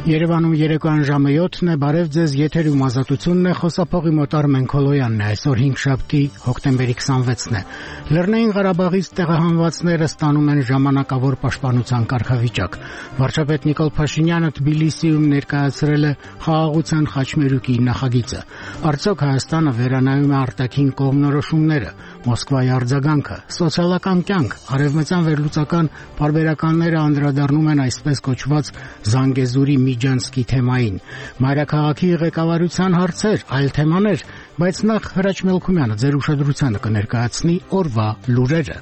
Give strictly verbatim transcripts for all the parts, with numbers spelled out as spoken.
Երևանում երեկոյան ժամը յոթն է, բարև ձեզ, եթերում ազատությունն է, խոսափողի մոտ Արմեն Քոլոյանն է, այսօր հինգշաբթի հոկտեմբերի քսանվեցն է։ Լեռնային Ղարաբաղից տեղահանվածները ստանում են ժամանակավոր պաշտպանության կարգավիճակ։ Վարչապետ Նիկոլ Փաշինյանը Թբիլիսիում ներկայացրել է խաղաղության խաչմերուկի նախագիծը։ Արդյոք Հայաստանը վերանայում է արտաքին կողմնորոշումները, Մոսկվայի արձագանքը, սոցիալական կյանք, արևմտյան վերլուծական պարբերականները անդրադառնում են այսպես կոչված Զանգեզուրի Միջանցքի թեմային։ Մայրաքաղաքի ղեկավարության հարցեր, այլ թեմաներ, բայց նախ Հրաչ Մելքումյանը ձեր ուշադրությանը կներկայացնի օրվա լուրերը։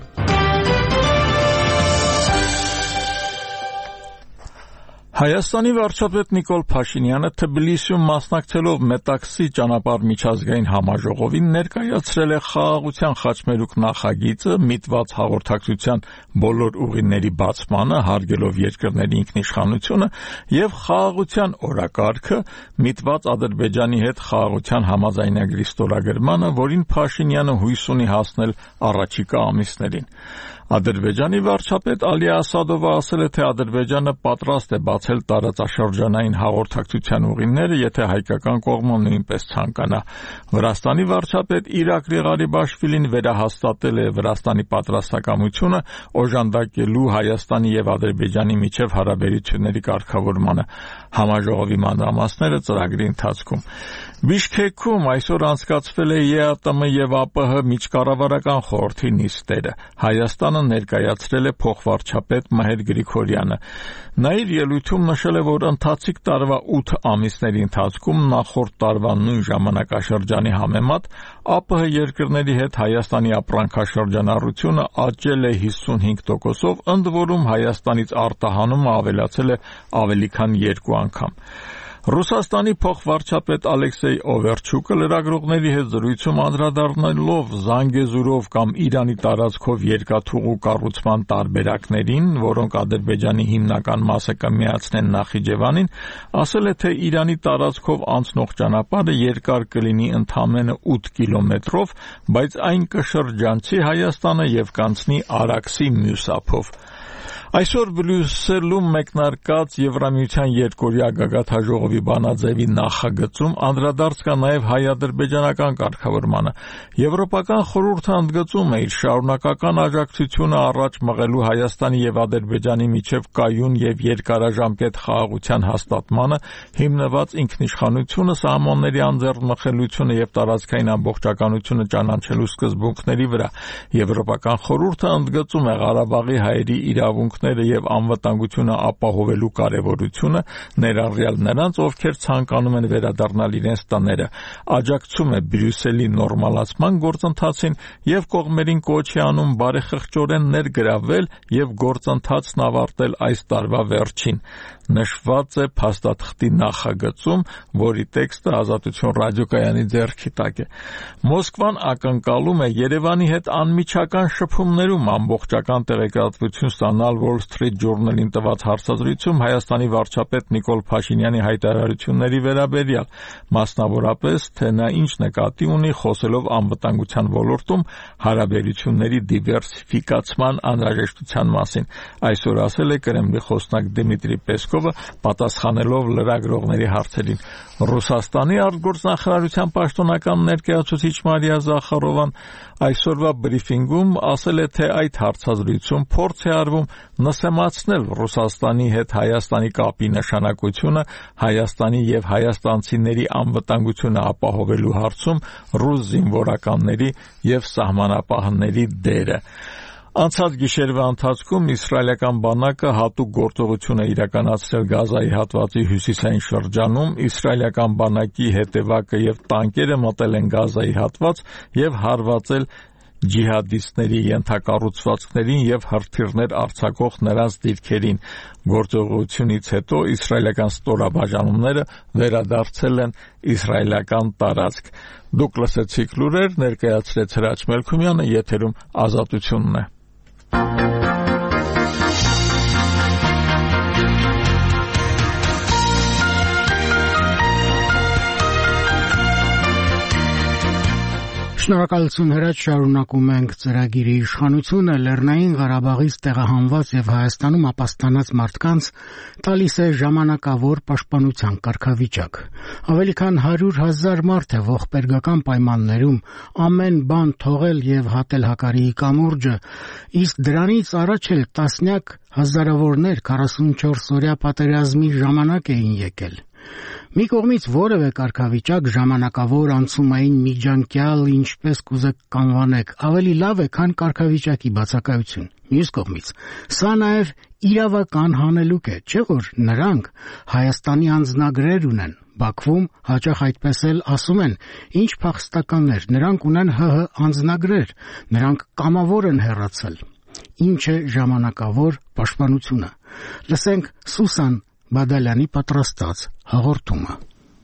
Հայաստանի վարչապետ Նիկոլ Փաշինյանը Թբիլիսիում մասնակցելով Մետաքսի ճանապարհ միջազգային համաժողովին ներկայացրել է խաղաղության խաչմերուկ նախագիծը, միտված հաղորդակցության բոլոր ուղիների բացմանը, հարգելով երկրների ինքնիշխանությունը եւ խաղաղության օրակարգը, միտված Ադրբեջանի հետ խաղաղության համաձայնագրի ստորագրմանը, որին Փաշինյանը հույս ունի հասնել առաջիկա ամիսներին։ Ադրբեջանի վարչապետ Ալի Ասադովը ասել է, թե Ադրբեջանը պատրաստ է բացել տարածաշրջանային հաղորդակցության ուղիները, եթե հայկական կողմը նույնպես ցանկանա։ Վրաստանի վարչապետ Իրակլի Ղարիբաշվիլին վերահաստատել է Վրաստանի պատրաստակամությունը օժանդակելու Հայաստանի եւ Ադրբեջանի միջև հարաբերությունների կարգավորմանը։ Համաժողովի մանրամասները ծրագրի ընթացքում։ Բիշքեքում այսօր անցկացվել է ԵԱՏՄ եւ ԱՊՀ միջկառավարական խորհրդի նիստերը։ Հայաստանը ներկայացրել է փոխվարչապետ Մհեր Գրիգորյանը։ Նա իր ելույթում նշել է, որ ընթացիկ տարվա ութ ամիսների ընթացքում նախորդ տարվա նույն ժամանակաշրջանի համեմատ ԱՊՀ երկրների հետ Հայաստանի ապրանքաշրջանառությունը աճել է հիսունհինգ տոկոսով, ընդ որում Հայաստանից արտահանումը ավելացել է ավելի քան երկու անգամ։ Ռուսաստանի փոխվարչապետ Ալեքսեյ Օվերչուկը լրագրողների հետ զրույցում անդրադառնալով Զանգեզուրով կամ Իրանի տարածքով երկաթուղու կառուցման տարբերակներին, որոնք Ադրբեջանի հիմնական մասը կմիացնեն Նախիջևանին, ասել է, թե Իրանի տարածքով անցնող ճանապարհը երկար կլինի ընդամենը ութ կիլոմետրով, բայց այն կշրջանցի Հայաստանը եւ կանցնի Արաքսի մյուս ափով։ Այսօր Բրյուսելում մեկնարկած Եվրամիության երկօրյա գագաթնաժողովի բանաձևի նախագծում անդրադարձ կա նաև հայ-ադրբեջանական կարգավորմանը։ Եվրոպական խորհուրդը ընդգծում է իր շարունակական աջակցությունը առաջ մղելու Հայաստանի եւ Ադրբեջանի միջև կայուն եւ երկարաժամկետ խաղաղության հաստատմանը, հիմնված ինքնիշխանությունը, սահմանների անձեռնմխելիությունը եւ տարածքային ամբողջականությունը ճանաչելու սկզբունքների վրա։ Եվրոպական խորհուրդը ընդգծում է Ղարաբաղի հայերի իրավունք եւ անվտանգությունը ապահովելու կարեւորությունը, ներառյալ նրանց, ովքեր ցանկանում են վերադառնալ իրենց տները, աջակցում է Բրյուսելի նորմալացման գործընթացին եւ կողմերին կոչ է անում բարեխղճորեն ներգրավել եւ գործընթացն ավարտել այս տարվա վերջին։ Նշված է փաստաթղթի նախագծում, որի տեքստը Ազատություն ռադիոկայանի ձեռքի տակ է։ Մոսկվան ակնկալում է Երևանի հետ անմիջական շփումներում ամբողջական տեղեկատվություն ստանալ Wall Street Journal-ին տված հարցազրույցում Հայաստանի վարչապետ Նիկոլ Փաշինյանի հայտարարությունների վերաբերյալ, մասնավորապես, թե նա ինչ նկատի ունի խոսելով անվտանգության ոլորտում հարաբերությունների դիվերսիֆիկացման անհրաժեշտության մասին։ Այսօր ասել է Կրեմլի խոսնակ Դմիտրի Պեսկովը, պատասխանելով լրագրողների հարցերին։ Ռուսաստանի արտգործնախարարության պաշտոնական ներկայացուցիչ Մարիա Զախարովան այսօրվա բրիֆինգում ասել է, թե այդ հարցազրույցում փորձ է արվում նսեմացնել Ռուսաստանի հետ Հայաստանի կապի նշանակությունը, Հայաստանի եւ հայաստանցիների անվտանգությունը ապահովելու հարցում ռուս զինվորականների եւ սահմանապահների դերը։ Անցած գիշերվա ընթացքում իսրայելական բանակը հատուկ գործողություն է իրականացրել Գազայի հատվածի հյուսիսային շրջանում, իսրայելական բանակի հետևակը եւ տանկերը մտել են Գազայի հատված եւ հարվածել ջիհադիստների ենթակառուցվածքներին եւ հրթիռներ արձակող նրանց դիրքերին։ Գործողությունից հետո իսրայելական ստորաբաժանումները վերադարձել են իսրայելական տարածք։ Դուք լսեցիք լուրեր, ներկայացրեց Հրաչ Մելքումյանը, եթերում Ազատությունն է։ Շնորհակալություն հրաչ, շարունակում ենք ծրագիրի իշխանությունը Լեռնային Ղարաբաղից տեղահանված եւ Հայաստանում ապաստանած մարդկանց տալիս է ժամանակավոր պաշտպանության կարգավիճակ։ Ավելի քան հարյուր հազար մարդ է ողբերգական պայմաններում ամեն բան թողել եւ հատել Հակարիի կամուրջը, իսկ դրանից առաջ էլ տասնյակ հազարավորներ քառասունչորս օրյա պատերազմի ժամանակ էին եկել։ Մի կողմից որևէ կարգավիճակ ժամանակավոր անցումային միջանկյալ, ինչպես կուզեք կանվանեք, ավելի լավ է, քան կարգավիճակի բացակայություն։ Մյուս կողմից, սա նաև իրավական հանելուկ է, չէ՞ որ նրանք Հայաստանի անձնագրեր ունեն։ Բաքվում հաճախ այդպես էլ ասում են, ինչ փախստականներ, նրանք ունեն ՀՀ անձնագրեր, նրանք կամավոր են հեռացել։ Ինչ է ժամանակավոր պաշտպանությունը։ Լսենք Սուսան Բադալյանի պատրաստած հաղորդումը։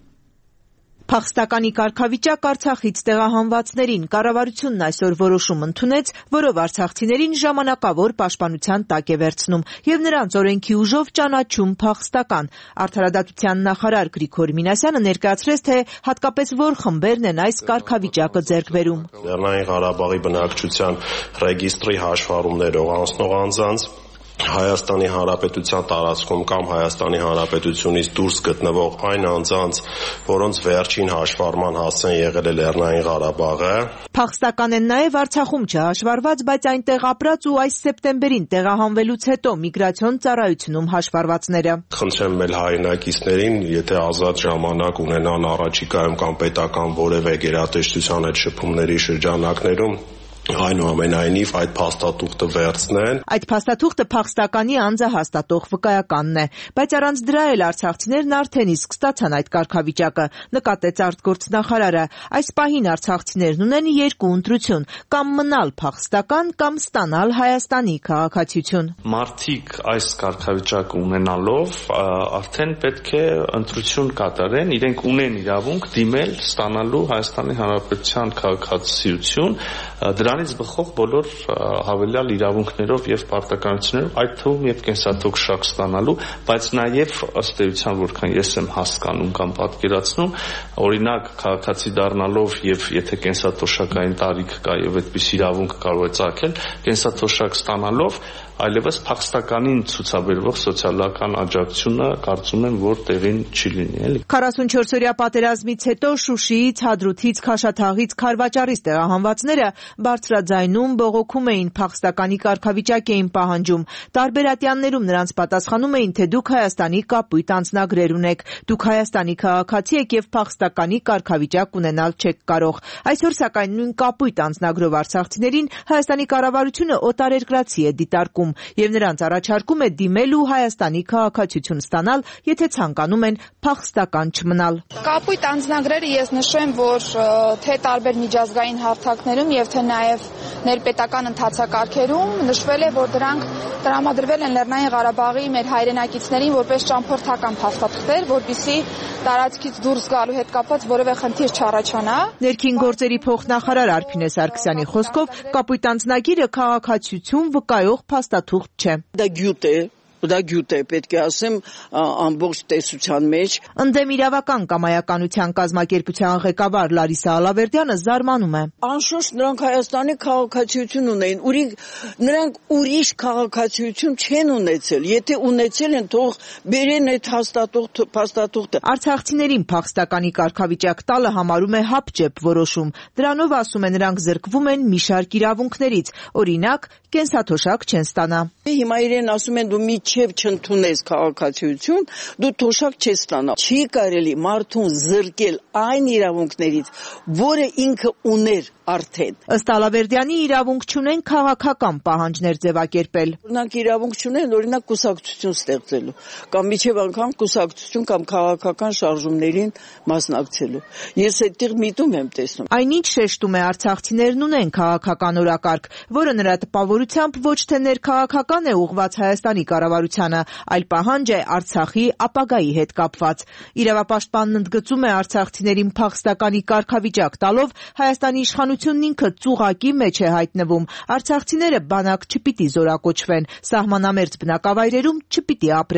Փախստականի կարգավիճակ Արցախից տեղահանվածներին կառավարությունն այսօր որոշում ընդունեց, որով արցախցիներին ժամանակավոր պաշտպանության տակ է վերցնում եւ նրանց օրենքի ուժով ճանաչում փախստական։ Արդարադատության նախարար Գրիգոր Մինասյանը ներկայացրեց, թե հատկապես որ խմբերն են այս կարգավիճակը ձեռք բերում։ Լեռնային Ղարաբաղի բնակչության ռեգիստրի հաշվառումներով անցնող անձանց, Հայաստանի Հանրապետության տարածքում կամ Հայաստանի Հանրապետությունից դուրս գտնվող այն անձանց, որոնց վերջին հաշվառման հասցեն եղել է Լեռնային Ղարաբաղը։ Փախստական են նաև Արցախում չհաշվառված, բայց այնտեղ ապրած ու այս սեպտեմբերին տեղահանվելուց հետո միգրացիոն ծառայությունում հաշվառվածները։ Խնդրեմ մեր հայրենակիցներին, եթե ազատ ժամանակ ունենան առաջիկայում կամ պետական որևէ գերատեսչության հետ շփումների շրջանակներում, այնուամենայնիվ այդ փաստաթուղթը վերցնեն։ Այդ փաստաթուղթը փախստականի անձը հաստատող վկայականն է, բայց առանց դրա էլ արցախցիներն արդեն իսկ ստացան այդ կարգավիճակը, նկատեց արտգործնախարարը։ Այս պահին արցախցիներն ունեն երկու ընտրություն՝ կամ մնալ փախստական, կամ ստանալ Հայաստանի քաղաքացիություն։ Մարդիկ այս կարգավիճակը ունենալով արդեն պետք է ընտրություն կատարեն, իրենք ունեն իրավունք դիմել ստանալու Հայաստանի Հանրապետության քաղաքացիություն, դրանից բխող բոլոր հավելյալ իրավունքներով եւ պարտականություններով, այդ թվում եւ կենսաթոշակ ստանալու, բայց նաեւ ըստ էության, որքան ես եմ հասկանում կամ պատկերացնում, օրինակ քաղաքացի դառնալով եւ եթե կենսաթոշակային տարիք կա եւ այդպես իրավունք կարող է ծագել, կենսաթոշակ ստանալով այլևս փախստականին ցուցաբերվող սոցիալական աջակցությունը կարծում եմ, որ տեղին չի լինի, էլի։ քառասունչորս օրյա պատերազմից հետո Շուշիից, Հադրութից, Քաշաթաղից, Քարվաճառից տեղահանվածները բարձրաձայնում բողոքում էին, փախստականի կարգավիճակ էին պահանջում։ Տարբեր ատյաններում նրանց պատասխանում էին, թե դուք Հայաստանի կապույտ անձնագրեր ունեք, դուք Հայաստանի քաղաքացի եք եւ փախստականի կարգավիճակ ունենալ չեք կարող։ Այսօր սակայն նույն կապույտ անձնագրով արցախցիներին Հայաստանի կառավարությունը օտարերկրացի է դիտարկում եւ նրանց առաջարկում է դիմել ու Հայաստանի քաղաքացիություն ստանալ, եթե ցանկանում են փախստական չմնալ։ Կապույտ անձնագրերը ես նշեմ, որ թե տարբեր միջազգային հարթակներում եւ թե նաեւ ներպետական ընթացակարգերում նշվել է, որ դրանք տրամադրվել են Լեռնային Ղարաբաղի մեր հայրենակիցներին որպես ճամփորդական փաստաթղթեր, որպեսզի տարածքից դուրս գալու հետ կապված որևէ խնդիր չառաջանա։ Ներքին գործերի փոխնախարար Արփինե Սարգսյանի խոսքով կապույտ անձնագիրը քաղաքացիություն վկայող փաստաթուղթ չէ։ Դա գյուտ է, դա գյուտ է, պետք է ասեմ ամբողջ տեսության մեջ։ Ընդդեմ իրավական կամայականության կազմակերպության ղեկավար Լարիսա Ալավերդյանը զարմանում է։ Անշուշտ նրանք Հայաստանի քաղաքացիություն ունեն, նրանք ուրիշ քաղաքացիություն չեն ունեցել, եթե ունեցել են, թող բերեն այդ փաստաթուղթը։ Արցախցիներին փախստականի կարգավիճակ տալը համարում է հապճեպ որոշում։ Դրանով, ասում է, նրանք զրկվում են մի շարք իրավունքներից, օրինակ կենսաթոշակ չեն ստանա։ Հիմա իրեն ասում են դու միջև չընդունես քաղաքացիություն, դու թոշակ չես ստանա։ Չի կարելի մարդուն զրկել այն իրավունքներից, որը ինքը ուներ արդեն։ Ըստ Ալավերդյանի իրավունք չունեն քաղաքական պահանջներ ձևակերպել։ Նրանք իրավունք չունեն օրինակ կուսակցություն ստեղծելու, կամ միջև անգամ կուսակցություն կամ քաղաքական շարժումներին մասնակցելու։ Ես այդտեղ միտում եմ տեսնում։ Այնինչ շեշտում է արցախցիներն ունեն քաղաքական օրակարգ, որը նրա տպավորությամբ ոչ թե ներքաղաքական է ուղղված Հայաստանի կառավարությանը, այլ պահանջ է Արցախի ապագայի հետ կապված։ Իրավապաշտպանն ընդգծում է արցախցիներին փախստականի կարգավիճակ տալով Հայաստանի իշխանությունն ինքը ծուղակի մեջ է հայտնվում։ Արցախցիները բանակ չպիտի զորակոչվեն, սահմանամերձ բնակավայրերում չպիտի ապրեն։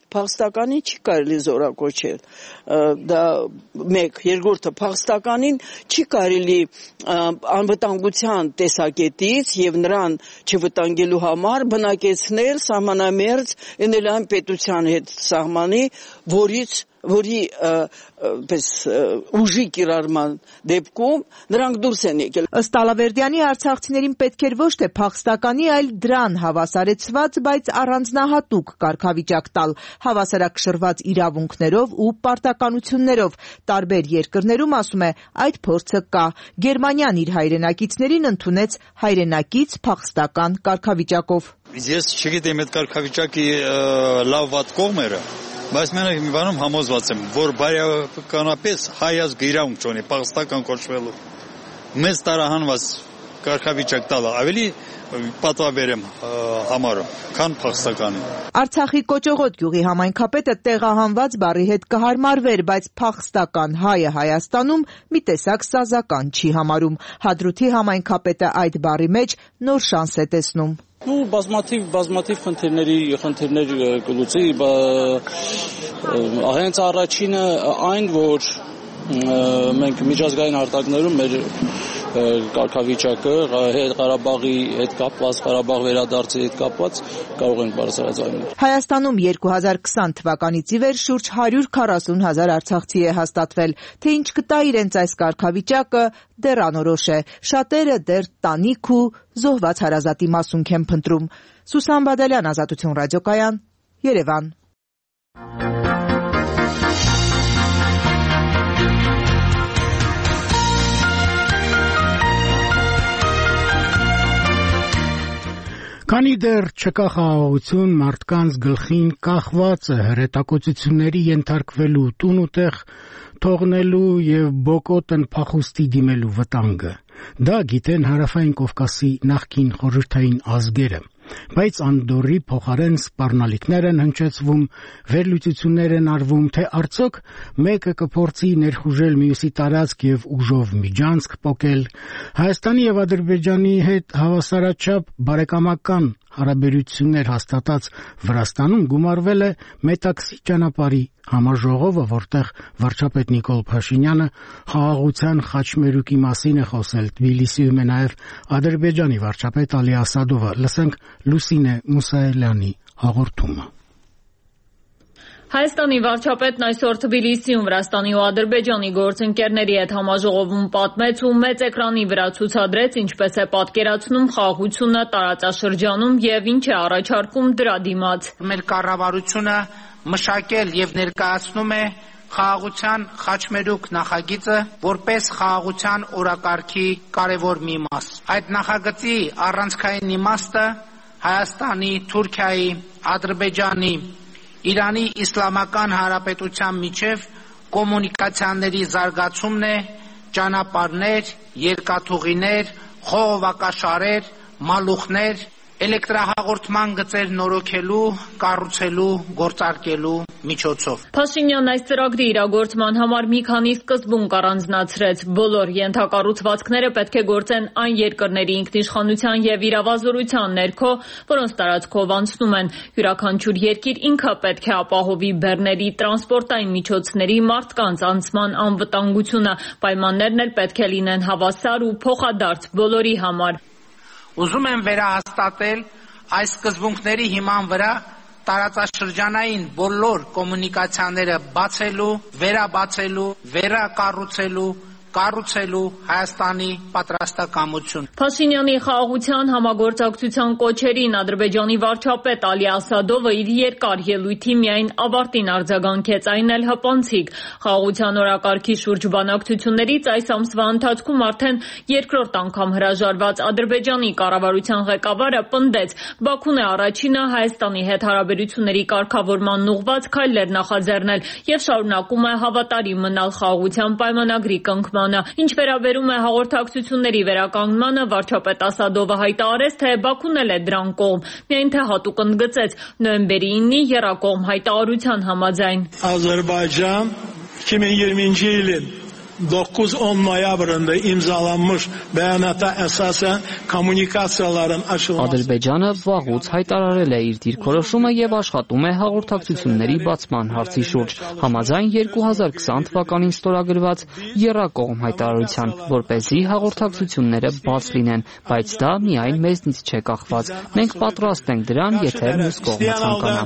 փախստականին չի կարելի զորակոչել։ Դա մեկ, երկրորդը փախստականին չի կարելի անվտանգության տեսակետից եւ նրան չվտանգելու համար բնակեցնել սահմանամերձ ինելան պետության հետ սահմանի, որից որի պես ուժի կիրառման դեպքում նրանք դուրս են եկել։ Ըստ Ալավերդյանի արցախցիներին պետք էր ոչ թե փախստականի, այլ դրան հավասարեցված, բայց առանձնահատուկ կարգավիճակ տալ, հավասարակշռված իրավունքներով ու պարտականություններով։ Տարբեր երկրներում, ասում է, այդ փորձը կա։ Գերմանիան իր հայրենակիցներին ընդունեց հայրենակից փախստական կարգավիճակով։ Ես չգիտեմ այդ կարգավիճակի լավ վատ կողմերը, բայց մենք մի բանում համոզված եմ, որ բարոյականապես հայ ազգը իրավունք չունի փախստական կոչվելու։ Մեծ տարահանված կարգավիճակ տալը ավելի պատվաբեր եմ համարում, քան փախստականը։ Արցախի Կոճողոտ գյուղի համայնքապետը տեղահանված բառի հետ կհարմարվեր, բայց փախստական հայը Հայաստանում մի տեսակ սազական չի համարում։ Հադրութի համայնքապետը այդ բառի մեջ նոր շանս է տեսնում։ Ну, բազմաթիվ բազմաթիվ խնդիրների խնդիրներ կլուծի, հենց առաջինը այն, որ մենք միջազգային արտակներում մեր կարգավիճակը Ղարաբաղի հետ կապված, Ղարաբաղ վերադարձի հետ կապված կարող ենք բարձրացնել։ Հայաստանում երկու հազար քսան թվականից ի վեր շուրջ հարյուր քառասուն հազար արցախցի է հաստատվել, թե ինչ կտա իրենց այս կարգավիճակը դեռ անորոշ է։ Շատերը դեռ տանիք ու զոհված հարազատի մասունք են փնտրում։ Սուսան Բադալյան, Ազատություն ռադիոկայան, Երևան։ Քանի դեռ չկա խաղաղություն, մարդկանց գլխին կախված է հրետակոծությունների ենթարկվելու, տուն ու տեղ թողնելու եւ բոկոտն փախուստի դիմելու վտանգը։ Դա գիտեն Հարավային Կովկասի նախկին խորհրդային ազգերը, բայց Անդորի փոխարեն սպառնալիքներ են հնչեցվում, վերլուծություններ են արվում, թե արդյոք մեկը կփորձի ներխուժել մյուսի տարածք եւ ուժով միջանցք պոկել։ Հայաստանի եւ Ադրբեջանի հետ հավասարաչափ բարեկամական հարաբերություններ հաստատած Վրաստանում գումարվել է Մետաքսի ճանապարհի համաժողովը, որտեղ վարչապետ Նիկոլ Փաշինյանը խաղաղության խաչմերուկի մասին է խոսել։ Թբիլիսիում է նաև Ադրբեջանի վարչապետ Ալի Ասադովը։ Լսենք Լուսինե Մուսայելյանի հաղորդումը։ Հայաստանի վարչապետն այսօր Թբիլիսիում Վրաստանի ու Ադրբեջանի գործընկերների հետ համաժողովում պատմեց ու մեծ էկրանի վրա ցուցադրեց, ինչպես է պատկերացնում խաղաղությունը տարածաշրջանում եւ ինչ է առաջարկում դրա դիմաց։ Մեր կառավարությունը մշակել եւ ներկայացնում է խաղաղության խաչմերուկ նախագիծը որպես խաղաղության օրակարգի կարևոր մի մաս։ Այդ նախագծի առանցքային իմաստը Հայաստանի, Թուրքիայի, Ադրբեջանի, Իրանի Իսլամական Հանրապետության միջև կոմունիկացիաների զարգացումն է, ճանապարհներ, երկաթուղիներ, խողովակաշարեր, մալուխներ, էլեկտրահաղորդման գծեր նորոգելու, կառուցելու, գործարկելու միջոցով։ Փաշինյանն այս ծրագրի իրագործման համար մի քանի սկզբունք առանձնացրեց։ Բոլոր ենթակառուցվածքները պետք է գործեն այն երկրների ինքնիշխանության եւ իրավազորության ներքո, որոնց տարածքով անցնում են։ Յուրաքանչյուր երկիր ինքը պետք է ապահովի բեռների, տրանսպորտային միջոցների, մարդկանց անցման անվտանգությունը։ Պայմաններն էլ պետք է լինեն հավասար ու փոխադարձ բոլորի համար։ Ուզում եմ վերահաստատել այս սկզբունքների հիման վրա տարածաշրջանային բոլոր կոմունիկացիաները բացելու, վերաբացելու, վերակառուցելու, կառուցելու Հայաստանի պատրաստակամություն։ Փաշինյանի խաղաղության համագործակցության կոչերին Ադրբեջանի վարչապետ Ալի Ասադովը իր երկար ելույթի միայն ավարտին արձագանքեց, այն էլ հպանցիկ։ Խաղաղության օրակարգի շուրջ բանակցություններից այս ամսվա ընթացքում արդեն երկրորդ անգամ հրաժարված Ադրբեջանի կառավարության ղեկավարը պնդեց, Բաքուն է առաջինը Հայաստանի հետ հարաբերությունների կարգավորման ուղղված քայլեր նախաձեռնել եւ շարունակում է հավատարիմ մնալ խաղաղության պայմանագրի կնքմանը։ Ինչ վերաբերում է հաղորդակցությունների վերականգնմանը, վարչապետ Ասադովը հայտարարեց, թե Բաքուն էլ է դրան կողմ, միայն թե հատուկ ընդգծեց նոյեմբերի իննի եռակողմ հայտարարության համաձայն։ Azərbaycan iki min iyirminci ilin dokuz on noyabrında imzalanmış beyanata esasen kommunikasiyaların açılması. Ադրբեջանը վաղուց հայտարարել է իր դիրքորոշումը եւ աշխատում է հաղորդակցությունների բացման հարցի շուրջ, համաձայն երկու հազար քսան թվականին ստորագրված եռակողմ հայտարարության, որպեսզի հաղորդակցությունները բաց լինեն, բայց դա միայն մեզնից չէ կախված։ Մենք պատրաստ ենք դրան, եթե մյուս կողմը ցանկանա։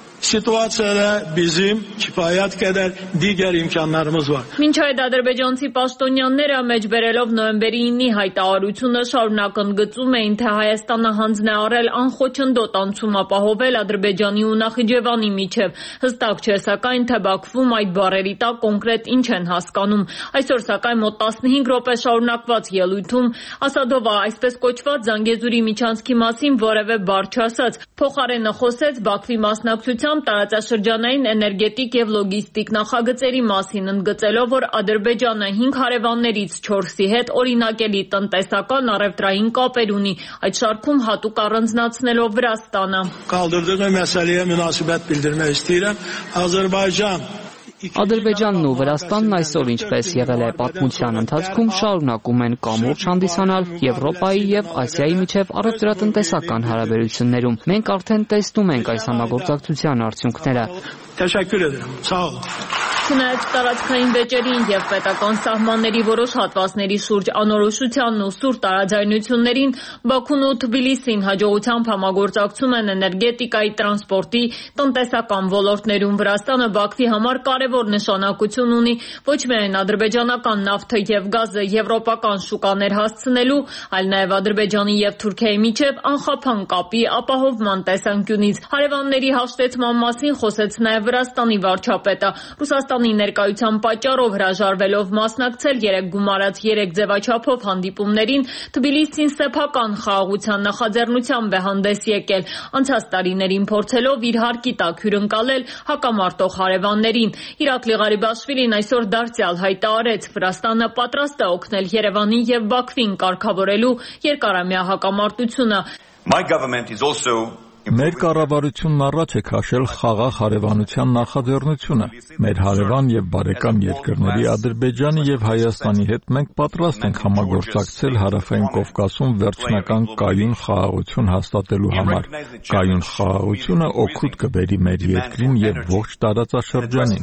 Situasiyada bizim kifayet kadar diğer imkanlarımız var. Մինչ այդ ադրբեջանցի պաշտոնյաները մեջբերելով նոյեմբերի ինի հայտարարությունը շարունակ ընդգծում էին, թե Հայաստանը հանձն է առել անխոչնդոտ անցում ապահովել Ադրբեջանի ու Նախիջևանի միջև։ Հստակ չէ սակայն, թե Բաքվում այդ բառերի տակ կոնկրետ ինչ են հասկանում։ Այսօր սակայն մոտ տասնհինգ րոպե շարունակված ելույթում Ասադովը այսպես կոչված Զանգեզուրի միջանցքի մասին որևէ բառ չասաց։ Փոխարենը խոսեց Բաքվի մասնակցությամբ տարածաշրջանային էներգետիկ եւ լոգիստիկ նախագծերի մասին, ընդգծելով, որ Ադրբեջանը հինգ հարևաններից չորսի հետ օրինակելի տնտեսական առևտրային կապեր ունի, այդ շարքում հատուկ առանձնացնելով Վրաստանը։ Kaldırdığı meseleye münasebet bildirmek istedim. Azerbaycan Ադրբեջանն ու Վրաստանն այսօր, ինչպես եղել է պատմության ընթացքում, շարունակում են կամուրջ հանդիսանալ Եվրոպայի եւ Ասիայի միջև առևտրատնտեսական հարաբերություններում։ Մենք արդեն տեսնում ենք այս համագործակցության արդյունքները։ Teşekkür ederim. Sağ olun. Չնայած տարածքային վեճերին եւ պետական սահմանների որոշ հատվածների շուրջ անորոշությանն ու սուր տարաձայնություններին, Բաքուն ու Թբիլիսին հաջողությամբ համագործակցում են էներգետիկայի, տրանսպորտի, տնտեսական ոլորտներում։ Վրաստանը Բաքվի համար կարևոր նշանակություն ունի ոչ միայն ադրբեջանական նավթը եւ գազը եվրոպական շուկաներ հասցնելու, այլ նաեւ Ադրբեջանի եւ Թուրքիայի միջև անխափան կապի ապահովման տեսանկյունից։ Հարևանների հաշտեցման մասին խոսեց նաեւ Վրաստանի վարչապետը։ Ռուսաստանի ներկայության պատճառով հրաժարվելով մասնակցել երեք գումարած երեք ձևաչափով հանդիպումներին, Թբիլիսին սեփական խաղաղության նախաձեռնությամբ է հանդես եկել, անցած տարիներին փորձելով իր հարկի տակ հյուրընկալել հակամարտող հարևաններին։ Իրակլի Ղարիբաշվիլին այսօր դարձյալ հայտարարեց, Վրաստանը պատրաստ է օգնել Երևանին եւ Բաքվին կարգավորելու երկարամյա հակամարտությունը։ My government is also Մեր կառավարությունն առաջ է քաշել խաղաղ հարևանության նախաձեռնությունը։ Մեր հարևան եւ բարեկամ երկրների Ադրբեջանի եւ Հայաստանի հետ մենք պատրաստ ենք համագործակցել Հարավային Կովկասում վերջնական կայուն խաղաղություն հաստատելու համար։ Կայուն խաղաղությունը օգուտ կբերի մեր երկրին եւ ողջ տարածաշրջանին։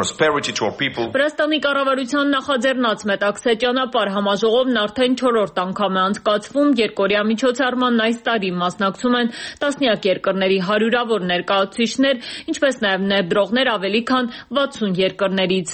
Վրաստանի կառավարության նախաձեռնած Մետաքսե ճանապարհ համաժողովն արդեն չորրորդ անգամ է անցկացվում, երկօրյա միջոցառման այս տարի մասնակցում են տասնյակ երկրների հարյուրավոր ներկայացուցիչներ, ինչպես նաև ներդրողներ ավելի քան վաթսուն երկրներից։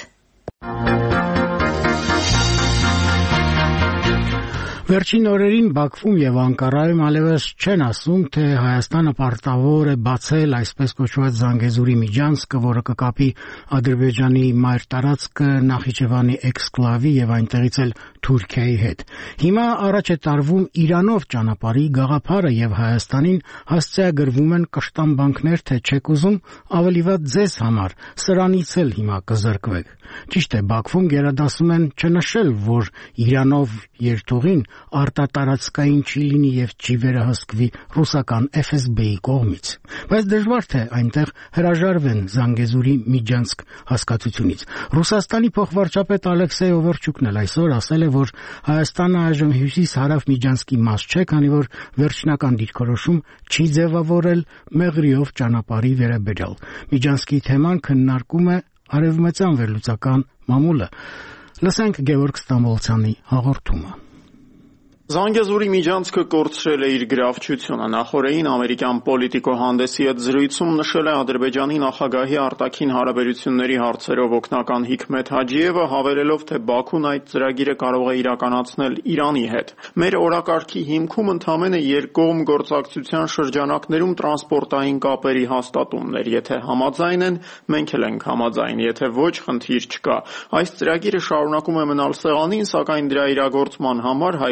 Վերջին օրերին Բաքվում եւ Անկարայում այլևս չեն ասում, թե Հայաստանը պարտավոր է բացել այսպես կոչված Զանգեզուրի միջանցքը, որը կկապի Ադրբեջանի մայր տարածքը Նախիջևանի էքսկլավի եւ այնտեղից էլ Թուրքիայի հետ։ Հիմա առաջ է տարվում Իրանով ճանապարհի գաղափարը եւ Հայաստանին հասցեագրվում են կշտամբանքներ, թե չեք ուզում ավելի վատ ձեզ համար, սրանից էլ հիմա կզրկվեք։ Ճիշտ է, Բաքվում գերադասում են չնշել, որ Իրանով երթուղին արտատարածքային չի լինի եւ չի վերահսկվի ռուսական Էֆ Էս Բի-ի կողմից, բայց դժվար թե այնտեղ հրաժարվեն Զանգեզուրի միջանցք հասկացությունից։ Ռուսաստանի փոխվարչապետ Ալեքսեյ Օվերչուկն էլ այսօր ասել է, որ Հայաստանը այժմ հյուսիս-հարավ միջանցքի մաս չէ, քանի որ վերջնական դիրքորոշում չի ձևավորել Մեղրիով ճանապարհի վերաբերյալ։ Միջանցքի թեման քննարկում է Արևմտյան վերլուծական մամուլը։ Լսենք Գևորգ Ստամբոլցյանի հաղորդումը։ Զանգեզուրի միջանցքը կորցրել է իր գրավչությունը։ Նախորդին ամերիկյան պոլիտիկո հանդեսի հետ զրույցում նշել է Ադրբեջանի նախագահի արտաքին հարաբերությունների հարցերով օգնական Հիքմեթ Հաջիևը, հավելելով, թե Բաքուն այդ ծրագիրը կարող է իրականացնել Իրանի հետ։ Մեր օրակարգի հիմքում ընդամենը երկկողմ գործակցության շրջանակներում տրանսպորտային կապերի հաստատումներ։ Եթե համաձայն են, մենք էլ ենք համաձայն, եթե ոչ, խնդիր չկա։ Այս ծրագիրը շարունակում է մնալ սեղանին, սակայն դրա իրագործման համար հայկական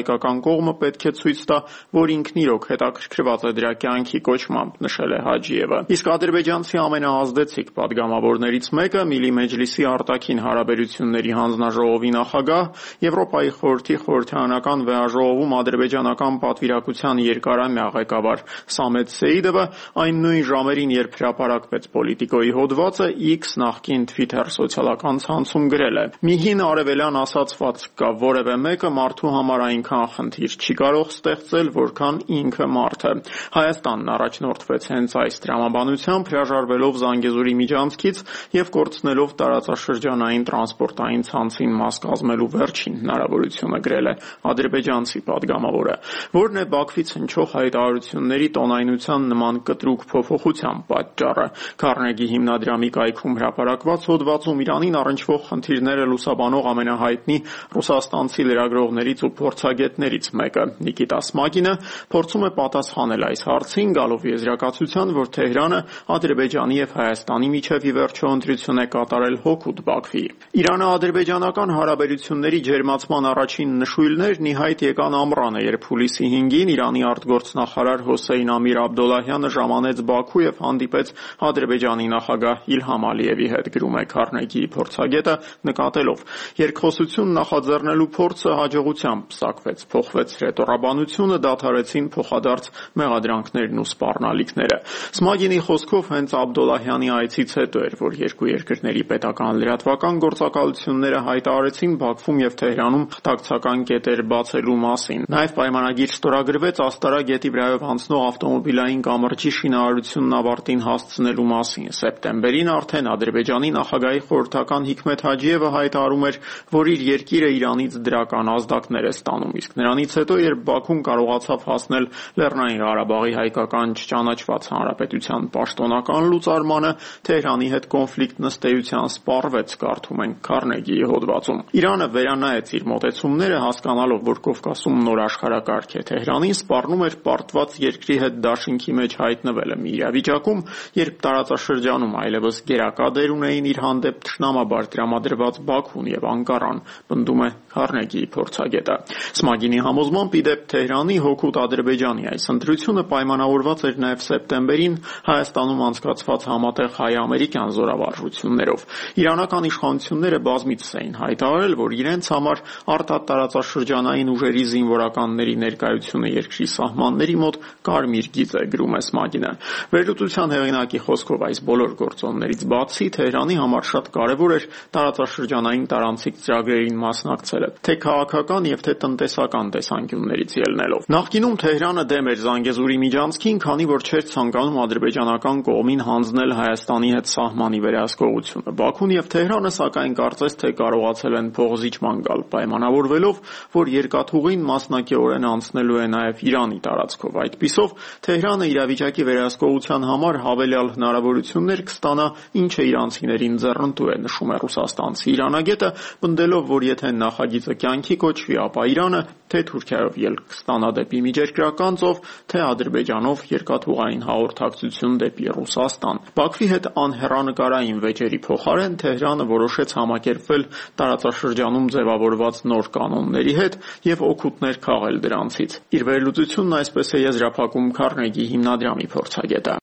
կողմը պետք է ցույց տա, որ ինքն իրոք հետաքրքրված է դրա կյանքի կոչմամբ, նշել է Հաջիևը։ Իսկ ադրբեջանցի ամենաազդեցիկ պատգամավորներից մեկը Միլի Մեջլիսի արտաքին հարաբերությունների հանձնաժողովի նախագահ, Եվրոպայի խորհրդի խորհրդարանական վեհաժողովում ադրբեջանական պատվիրակության երկարամյա ղեկավար Սամետ Սեիդովը այն նույն ժամերին, երբ հրապարակվեց Պոլիտիկոյի հոդվածը, X նախկին Twitter սոցիալական ցանցում գրել է. «Մի հին արևելյան ասացված կա, որևէ մեկը մարդու համար այնքան խնդիր չի կարող ստեղծել, որքան ինքը մարդը»։ Հայաստանն առաջնորդվեց հենց այս տրամաբանությամբ, հրաժարվելով Զանգեզուրի միջանցքից եւ կորցնելով տարածաշրջանային տրանսպորտային ցանցին մաս կազմելու վերջին հնարավորությունը, գրել է ադրբեջանցի պատգամավորը, որն է Բաքվից հնչող հայտարարությունների տոնայնության նման կտրուկ փոփոխության պատճառը։ Քարնեգի հիմնադրամի կայքում հրապարակված հոդվածում Իրանին առնչվող խնդիրները լուսաբանող ամենահայտնի ռուսաստանցի լրագրողներից ու փորձագետներից մեկը Նիկիտա Սմագինը փորձում է պատասխանել այս հարցին, գալով եզրակացության, որ Թեհրանը Ադրբեջանի եւ Հայաստանի միջև ի վերջո ընտրություն է կատարել հօգուտ Բաքվի։ Իրано-ադրբեջանական հարաբերությունների ջերմացման առաջին նշույլներն ի հայտ եկան ամռանը, երբ հուլիսի հինգին Իրանի արտգործնախարար Հոսեյն Ամիր Աբդոլլահյանը ժամանեց Բաքու եւ հանդիպեց Ադրբեջանի նախագահ Իլհամ Ալիևի հետ, գրում է Քարնեգիի փորձագետը, նկատելով. «Երկխոսություն նախաձեռնելու փորձը հաջողությամբ պսակվեց, փոխվեց ռետորաբանությունը, դադարեցին փոխադարձ մեղադրանքներն ու սպառնալիքները»։ Սմագինի խոսքով հենց Աբդոլլահյանի այցից հետո էր, որ երկու երկրների պետական լրատվական գործակալությունները հայտարարեցին Բաքվում եւ Թեհրանում խտակցական կետեր բացելու մասին։ Նաեւ պայմանագիր ստորագրվեց Աստարա գետի վրայով անցնող ավտոմոբիլային կամրջի շինարարությունն ավարտին հասցնելու մասին։ Սեպտեմբերին արդեն Ադրբեջանի նախագահի խորհրդական Հիկմետ Հաջիևը հայտարարում էր, որ իր երկիրը Իրանից դրական ազդակներ է ստանում, իսկ նրանից հետո, երբ Բաքուն կարողացավ հասնել Լեռնային Ղարաբաղի հայկական չճանաչված հանրապետության պաշտոնական լուծարմանը, Թեհրանի հետ կոնֆլիկտն ըստ էության սպառվեց, կարդում ենք Քարնեգիի հոդվածում։ Իրանը վերանայեց իր մոտեցումները, հասկանալով, որ Կովկասում նոր աշխարհակարգ է Թեհրանին, սպառնում էր պարտված երկրի հետ դաշինքի մեջ հայտնվելը մի իրավիճակում, երբ տարածաշրջանում այլևս գերակա դեր ունեին իր հանդեպ թշնամաբար տրամադրված Բաքուն եւ Անկարան, պնդում է Քարնեգիի փորձագետը։ Սմագինի համոզմամբ, ի դեպ Թեհրանի հօգուտ Ադրբեջանի այս ընտրությունը պայմանավորված էր նաեւ սեպտեմբերին Հայաստանում անցկացված համատեղ հայ-ամերիկյան զորավարժություններով։ Իրանական իշխանությունները բազմիցս էին հայտարարել, որ իրենց համար արտատարածաշրջանային ուժերի զինվորականների ներկայությունը երկրի սահմանների մոտ կարմիր գիծ է, գրում է Սմագինը։ Վերլուծության հեղինակի խոսքով այս բոլոր գործոններից բացի Թեհրանի համար շատ կարևոր էր տարածաշրջանային տարանցիկ ծրագրերին մասնակցելը, թե քաղաքական եւ թե տնտեսական տեսանկյուններից ելնելով։ Նախկինում Թեհրանը դեմ էր Զանգեզուրի միջանցքին, քանի որ չէր ցանկանում ադրբեջանական կողմին հանձնել Հայաստանի հետ սահմանի վերահսկողությունը։ Բաքուն եւ Թեհրանը սակայն կարծես թե կարողացել են փողզիջման գալ, պայմանավորվելով, որ երկաթուղին մասնակիորեն անցնելու է նաեւ Իրանի տարածքով։ Այդպիսով Թեհրանը իրավիճակի վերահսկողության համար հավելյալ հնարավորություններ կստանա, ինչը իրանցիներին ձեռնտու է, նշում է ռուսաստանցի իրանագետը, պնդելով, որ եթե նախագիծը կյանքի կոչվի, ապա Իրանը թե Թուրքիայով ելք կստանա դեպի միջերկրական ծով, թե Ադրբեջանով երկաթուղային հաղորդակցություն դեպի Ռուսաստան։ Բաքվի հետ անհեռանկարային վեճերի փոխարեն Թեհրանը որոշեց համակերպվել տարածաշրջանում ձևավորված նոր կանոնների հետ եւ օգուտներ քաղել դրանցից։ Իր վերլուծությունն այսպես է եզրափակում Քարնեգի հիմնադրամի փորձագետը։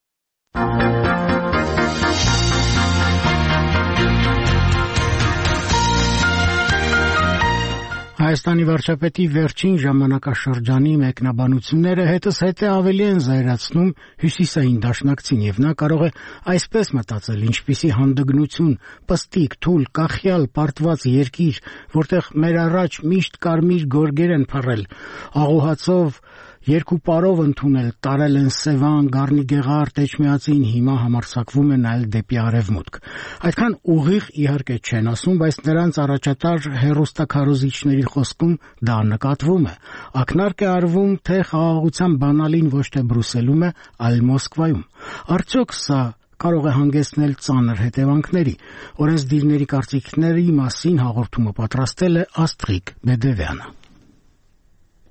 Հայաստանի վարչապետի վերջին ժամանակաշրջանի մեկնաբանությունները հետս հետ է ավելի են զայրացնում հյուսիսային դաշնակցին, եւ նա կարող է այսպես մտածել, ինչպիսի հանդգնություն, պստիկ, թույլ, կախյալ, պարտված երկիր, որտեղ մեր առաջ միշտ կարմիր գորգեր են փռել, աղոհացով երկու պարով ընդունել, տարել են Սևան, Գառնիգեղարդ, Էջմիածին, հիմա համարձակվում է նայել դեպի արևմուտք։ Այդքան ուղիղ իհարկե չեն ասում, բայց նրանց առաջատար հեռուստաքարոզիչների խոսքում դա նկատվում է։ Ակնարկ է արվում, թե խաղաղության բանալին ոչ թե Բրյուսելում է, այլ Մոսկվայում։ Արդյոք սա կարող է հանգեցնել ծանր հետևանքների։ Օրենսդիրների կարծիքների մասին հաղորդումը պատրաստել է Աստղիկ Բեդևյանը։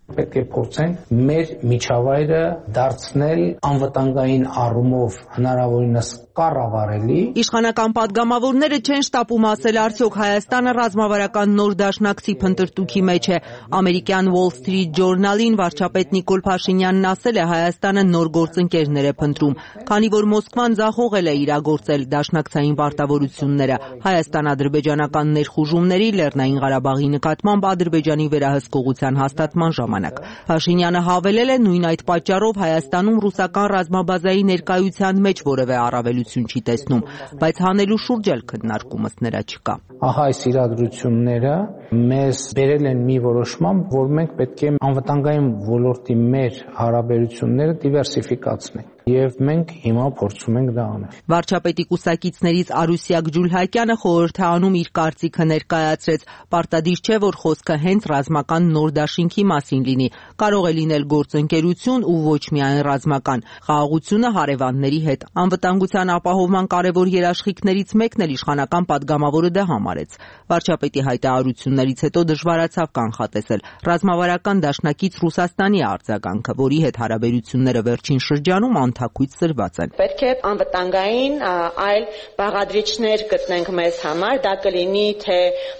Պետք է փորձենք մեր միջավայրը դարձնել անվտանգային առումով հնարավորինս կառավարելի։ Իշխանական падգամավորները չեն շտապում ասել, արդյոք Հայաստանը ռազմավարական նոր դաշնակցի փնտրտուքի մեջ է։ Ամերիկյան Wall Street Journal-ին վարչապետ Նիկոլ Փաշինյանն ասել է, Հայաստանը նոր գործընկերներ է փնտրում, քանի որ Մոսկվան ձախողել է իրագործել դաշնակցային պարտավորությունները հայաստան-ադրբեջանական ներխուժումների, Լեռնային Ղարաբաղի նկատմամբ Ադրբեջանի վերահսկողության հաստատման ժամանակ։ Փաշինյանը հավելել է, նույն այդ պատճառով Հայաստանում ռուսական ռազմաբազայի ներկայության մեջ որևէ առավելություն չի տեսնում, բայց հանելու շուրջ էլ քննարկումս նրա չկա։ Ահա այս իրադրությունները մեզ բերել են մի որոշման, որ մենք պետք է անվտանգային ոլորտի մեր հարաբերությունները դիվերսիֆիկացնենք։ Եվ մենք հիմա փորձում ենք դա անել։ Վարչապետի կուսակիցներից Արուսյակ Ջուլհակյանը խորհրդանում իր կարծիքը ներկայացրեց։ Պարտադիր չէ, որ խոսքը հենց ռազմական նոր դաշինքի մասին լինի։ Կարող է լինել գործընկերություն ու ոչ միայն ռազմական։ Խաղաղությունը հարևանների հետ։ Անվտանգության ապահովման կարևոր երաշխիքներից մեկն էլ իշխանական падգամավորը դա համարեց։ Վարչապետի հայտարարություններից հետո դժվարացավ կանխատեսել ռազմավարական դաշնակից Ռուսաստանի արձագանքը, որի հետ հարաբերությունները վերջին շրջանում թակույց սրված են։ Պետք է անվտանգային այլ բաղադրիչներ գտնենք մեզ համար, դա կլինի թե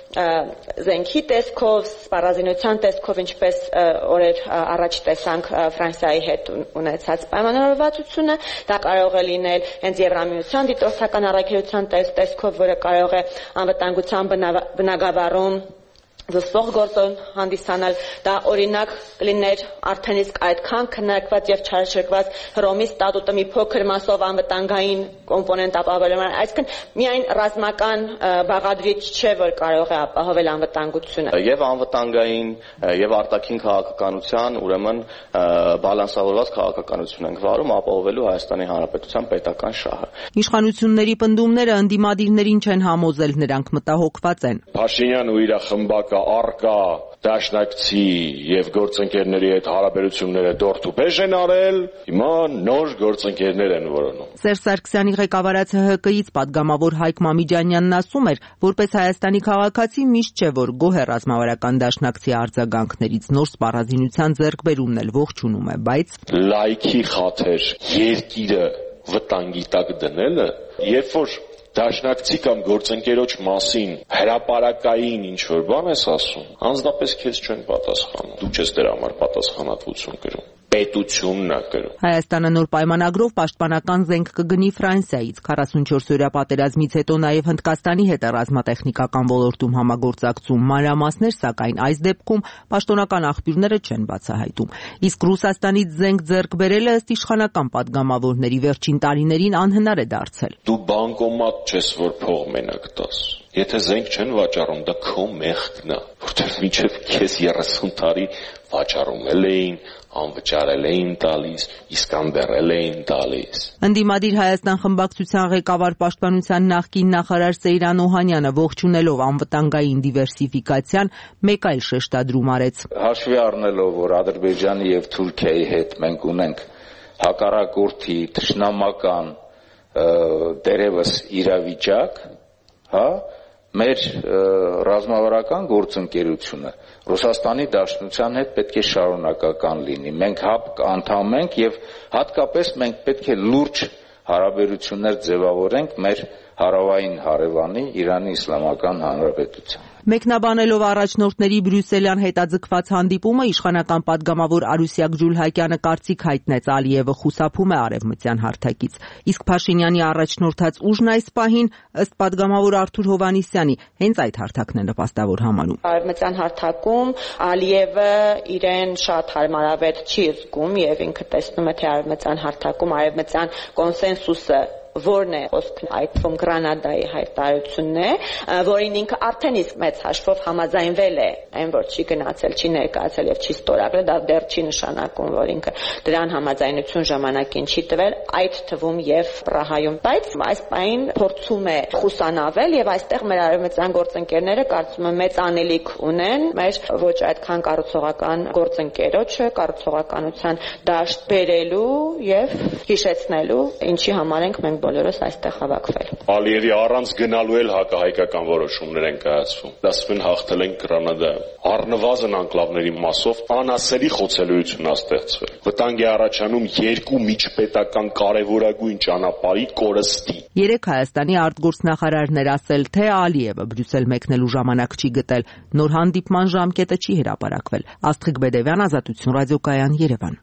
զենքի տեսքով, սպառազինության տեսքով, ինչպես օրեր առաջ տեսանք Ֆրանսիայի հետ ունեցած պայմանավորվածությունը, դա կարող է լինել հենց Եվրամիության դիտորդական առաքելության տեսքով, որը կարող է անվտանգության բնագավառում զսպող գործոն հանդիսանալ, դա օրինակ կլիներ արդեն իսկ այդքան քննարկված եւ չարաշրջված Հռոմի ստատուտը մի փոքր մասով անվտանգային կոմպոնենտ ապահովել, այսինքն միայն ռազմական բաղադրիչ չէ, որ կարող է ապահովել անվտանգությունը։ Եվ անվտանգային եւ արտաքին քաղաքականության, ուրեմն բալանսավորված քաղաքականություն ենք վարում, ապահովելու Հայաստանի Հանրապետության պետական շահը։ Իշխանությունների պնդումները ընդդիմադիրներին չեն համոզել, նրանք մտահոգված են։ Փաշինյանն ու իր խմբակը արկա դաշնակցի եւ գործընկերների հետ հարաբերությունները դորտուբեժ են արել, հիմա նոր գործընկերներ են որոնում։ Սերժ Սարգսյանի ղեկավարած Հ Հ Կից падգամավոր Հայկ Մամիջանյանն ասում էր, որպես Հայաստանի քաղաքացի միշտ չէ, որ գոհ է ռազմավարական դաշնակցի արձագանքներից, նոր սպառազինության ձեռքբերումն էլ ողջունում է, բայց լայքի խաթեր երկիրը վտանգի տակ դնելը, երբ որ դաշնակցի կամ գործընկերոջ մասին հրապարակային ինչ-որ բան ես ասում, անձնապես քեզ չեն պատասխանում, դու չես դրա համար պատասխանատվություն կրում, պետությունն է կրում։ Հայաստանը նոր պայմանագրով պաշտպանական զենք կգնի Ֆրանսիայից, քառասունչորսօրյա պատերազմից հետո նաև Հնդկաստանի հետ է ռազմատեխնիկական ոլորտում համագործակցում, մանրամասներ, սակայն այս դեպքում պաշտոնական աղբյուրները չեն բացահայտում։ Իսկ Ռուսաստանից զենք ձեռք բերելը ըստ իշխանական падգամավորների վերջին տարիներին անհնար է դարձել։ Դու բանկոմատ չես, որ փող մենակ տաս։ Եթե զենք չեն վաճառում, դա քո մեղքն է, որտեղ մինչև քեզ երեսուն տարի վաճառում էին, անվճարել էին տալիս, իսկանդերել էին տալիս։ Ընդդիմադիր Հայաստան խմբակցության ղեկավար պաշտպանության նախկին նախարար Սեյրան Օհանյանը ողջունելով անվտանգային դիվերսիֆիկացիան մեկ այլ շեշտադրում արեց։ Հաշվի առնելով, որ Ադրբեջանի եւ Թուրքիայի հետ մենք ունենք հակառակորդի թշնամական դերևս իրավիճակ, հա, մեր ռազմավարական գործընկերությունը Ռուսաստանի Դաշնության հետ պետք է շարունակական լինի։ Մենք ՀԱՊԿ անդամ ենք եւ հատկապես մենք պետք է լուրջ հարաբերություններ ձևավորենք մեր հարավային հարևանի Իրանի Իսլամական Հանրապետության։ Մեկնաբանելով առաջնորդների բրյուսելյան հետաձգված հանդիպումը, իշխանական падգամավոր Արուսյակ Ջուլհակյանը կարծիք հայտնեց Ալիևը խուսափում է արևմտյան հարթակից, իսկ Փաշինյանի առաջնորդած ուժն այս պահին ըստ падգամավոր Արթուր Հովհաննիսյանի հենց այդ հարթակն է նպաստավոր համանում։ Արևմտյան հարթակում Ալիևը իրեն շատ հարմարավետ չի զգում եւ ինքը տեսնում է թե արևմտյան հարթակում արևմտյան կոնսենսուսը որն է խոսքն այդ թվում Գրանադայի հայտարարությունն է, որին ինքը արդեն իսկ մեծ հաշվով համաձայնվել է, այն որ չի գնացել, չի ներկայացել եւ չի ստորագրել, դա դեռ չի նշանակում, որ ինքը դրան համաձայնություն ժամանակին չի տվել, այդ թվում եւ Պրահայում, բայց այս պայն փորձում է խուսանավել եւ այստեղ մեր արևմտյան գործընկերները կարծում եմ մեծ անելիք ունեն մեր ոչ այդքան կառուցողական գործընկերոջը, կառուցողականության դաշտ բերելու եւ հիշեցնելու, ինչի համար ենք մենք բոլորս այստեղ հավաքվել։ Ալիևի առանց գնալու էլ հակահայկական որոշումներ են կայացվում։ Ասում են հաղթել են Կրանադայում։ Առնվազն անկլավների մասով անասելի խոցելիություն է ստեղծվել։ Վտանգ է առաջանում երկու միջպետական կարևորագույն ճանապարհի կորստի։ Երեք Հայաստանի արտգործնախարարն էր ասել, թե Ալիևը Բրյուսել մեկնելու ժամանակ չի գտել, նոր հանդիպման ժամկետը չի հրապարակվել։ Աստղիկ Բեդևյան, Ազատություն ռադիոկայան, Երևան։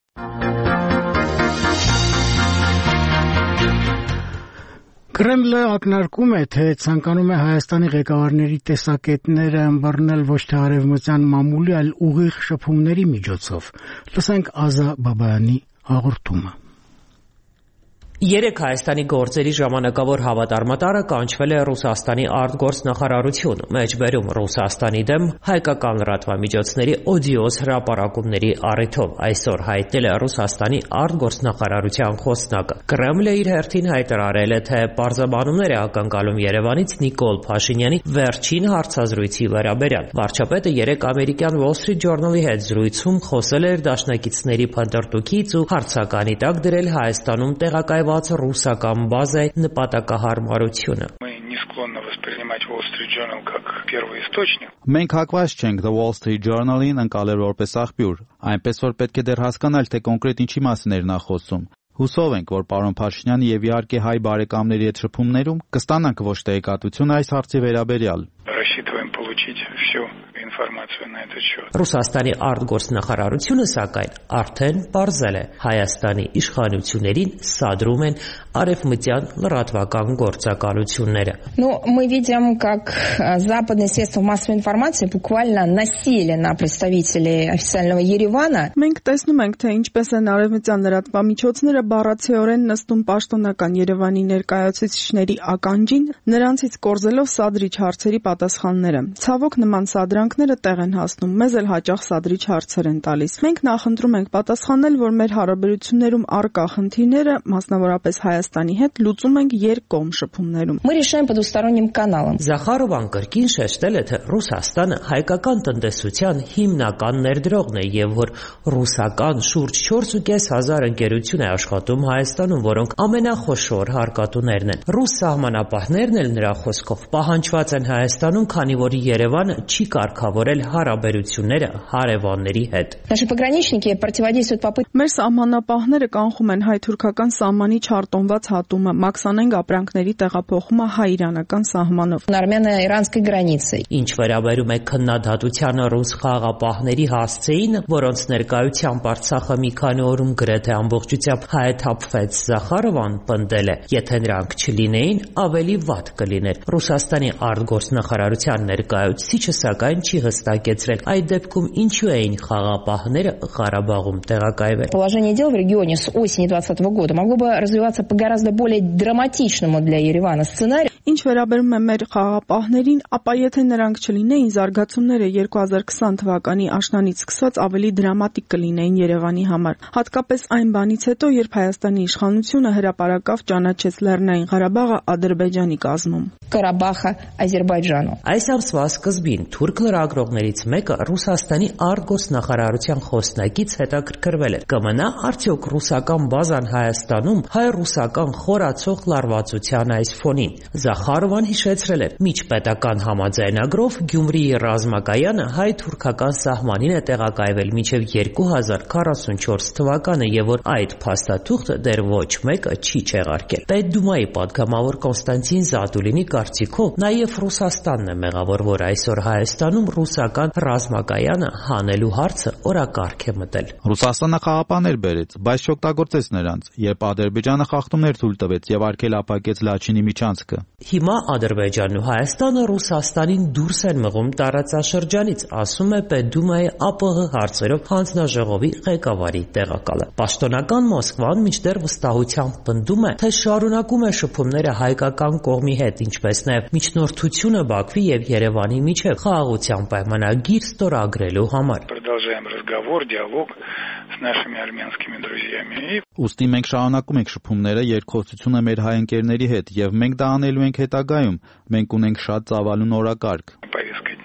Կրեմլը ակնարկում է, թե ցանկանում է Հայաստանի ղեկավարների տեսակետները ըմբռնել ոչ թե արևմտյան մամուլի, այլ ուղիղ շփումների միջոցով։ Լսենք Ազա Բաբայանի հաղորդումը։ Երեք Հայաստանի գործերի ժամանակավոր հավատարմատարը կանչվել է Ռուսաստանի արտգործնախարարություն, մեջբերում Ռուսաստանի դեմ հայկական լրատվամիջոցների օդիոզ հրապարակումների առիթով այսօր հայտնել է Ռուսաստանի արտգործնախարարության խոսնակը։ Կրեմլը իր հերթին հայտարարել է, թե պարզաբանումներ է ակնկալում Երևանից Նիկոլ Փաշինյանի վերջին հարցազրույցի վերաբերյալ։ Վարչապետը երեք ամերիկյան Wall Street Journal-ի հետ զրույցում խոսել էր դաշնակիցների փնտրտուքից ու հարցականի տակ դրել Հայաստանում տեղակայված ռուսական բազայի նպատակահարմարությունը։ Մենք հակված չենք The Wall Street Journal-ին ընկալել որպես աղբյուր, այնպես որ պետք է դեռ հասկանալ, թե կոնկրետ ինչի մասին էր նա խոսում։ Հուսով ենք, որ պարոն Փաշինյանը եւ իհարկե հայ բարեկամների հետ շփումներում կստանանք ոչ տեղեկատվություն այս հարցի վերաբերյալ։ Ռուսաստանի արտգործնախարարությունը սակայն արդեն պարզել է Հայաստանի իշխանություններին սադրում են արևմտյան լրատվական գործակալությունները։ Ну, мы видим, как западные средства массовой информации буквально насели на представителей официального Երևանը։ Մենք տեսնում ենք, թե ինչպես են արևմտյան լրատվամիջոցները բառացիորեն նստում պաշտոնական Երևանի ներկայացուցիչների ականջին, նրանցից կորզելով սադրիչ հարցերի պատասխանները։ Ցավոք նման սադրանքները տեղ են հասնում, մեզ էլ հաճախ սադրիչ հարցեր են տալիս։ Մենք նախընտրում ենք պատասխանել, որ մեր հարաբերություններում առկա խնդիրները, մասնավորապես Հայաստանի հետ, լուծում ենք երկկողմ շփումներում։ Мы решаем по двусторонним каналам։ Զախարովան կրկին շեշտել է, թե Ռուսաստանը հայկական տնտեսության հիմնական ներդրողն է եւ որ ռուսական շուրջ չորս ու կես հազար ընկերություն է աշխատում Հայաստանում, որոնք ամենախոշոր հարկատուներն են։ Ռուս սահմանապահներն էլ նրա խոսքով պահանջված են Հայաստանում, քանի որ Երևանը չի կարգավորել հարաբերությունները հարևանների հետ։ Наши пограничники противодействуют попыткам Մեր սահմանապահները կանխում են հայ-թուրքական սահմանի չարտոնված հատումը, մաքսանենգ ապրանքների տեղափոխումը հայ-իրանական սահմանով։ Արմենա-իրանской границей։ Ինչ վերաբերում է քննադատությանը ռուս խաղաղապահների հասցեին, որոնց ներկայությամբ Արցախը մի քանի օրում գրեթե ամբողջությամբ հայաթափվեց, Զախարովան պնդել է, եթե նրանք չլինեին, ավելի վատ կլիներ։ Ռուսաստանի արտգործնախարարության ներկայացուցիչը սակայն չի հստակեցրել այդ դեպքում ինչու էին խաղաղապահները Ղարաբաղում տեղակայվել։ Положение дел в регионе с осени двадцатого года могло бы развиваться по гораздо более драматичному для Еревана сценарию. Ինչ վերաբերում է մեր խաղաղապահներին, ապա եթե նրանք չլինեին, զարգացումները երկու հազար քսան թվականի աշնանից սկսած ավելի դրամատիկ կլինեին Երևանի համար, հատկապես այն բանից հետո, երբ Հայաստանի իշխանությունը հրապարակավ ճանաչեց Լեռնային Ղարաբաղը Ադրբեջանի կազմում։ Ղարաբաղը Ադրբեջանում։ Այս ամսվա սկզբին թուրք լրագրողներից մեկը Ռուսաստանի արտգործնախարարության խոսնակից հետաքրքրվել էր. կմնա արդյոք ռուսական բազան Հայաստանում հայ-ռուսական խորացող լարվածության այս ֆոնին։ Զախարովան հիշեցրել էր, միջպետական համաձայնագրով Գյումրիի ռազմակայանը հայ-թուրքական սահմանին է տեղակայվել մինչև երկու հազար քառասունչորս թվականը եւ որ այդ փաստաթուղթը դեռ ոչ մեկը չի չեղարկել։ Պետդումայի պատգամավոր Կոնստանտին Զատուլինի կարծիքով նաեւ Ռուսաստանն է մեղավոր, որ այսօր Հայաստանում ռուսական ռազմակայանը հանելու հարցը օրակարգ է մտել։ Ռուսաստանը խաղապաներ բերեց, բայց չօգտագործեց նրանց, երբ Ադրբեջանը խախտումներ թույլ տվեց եւ արգելափակեց Լաչինի միջանցքը։ Հիմա Ադրբեջանն ու Հայաստանը Ռուսաստանին դուրս են մղում տարածաշրջանից, ասում է Պետդումայի ԱՊՂ հարցերով հանձնաժողովի ղեկավարի տեղակալը։ Պաշտոնական Մոսկվան մինչդեռ վստահությամբ պնդում է, թե շարունակում է շփումները հայկական կողմի հետ, ինչպես նաև միջնորդությունը Բաքվի եւ Երևանի միջև խաղաղության պայմանագիր ստորագրելու համար։ Продолжаем разговор, диалог с нашими армянскими друзьями. Ուստի մենք շարունակում ենք շփումները, երկխոսությունը մեր հայ ընկերների հետ եւ մենք դա անելու ենք հետագայում։ Մենք ունենք շատ ծավալուն օրակարգ։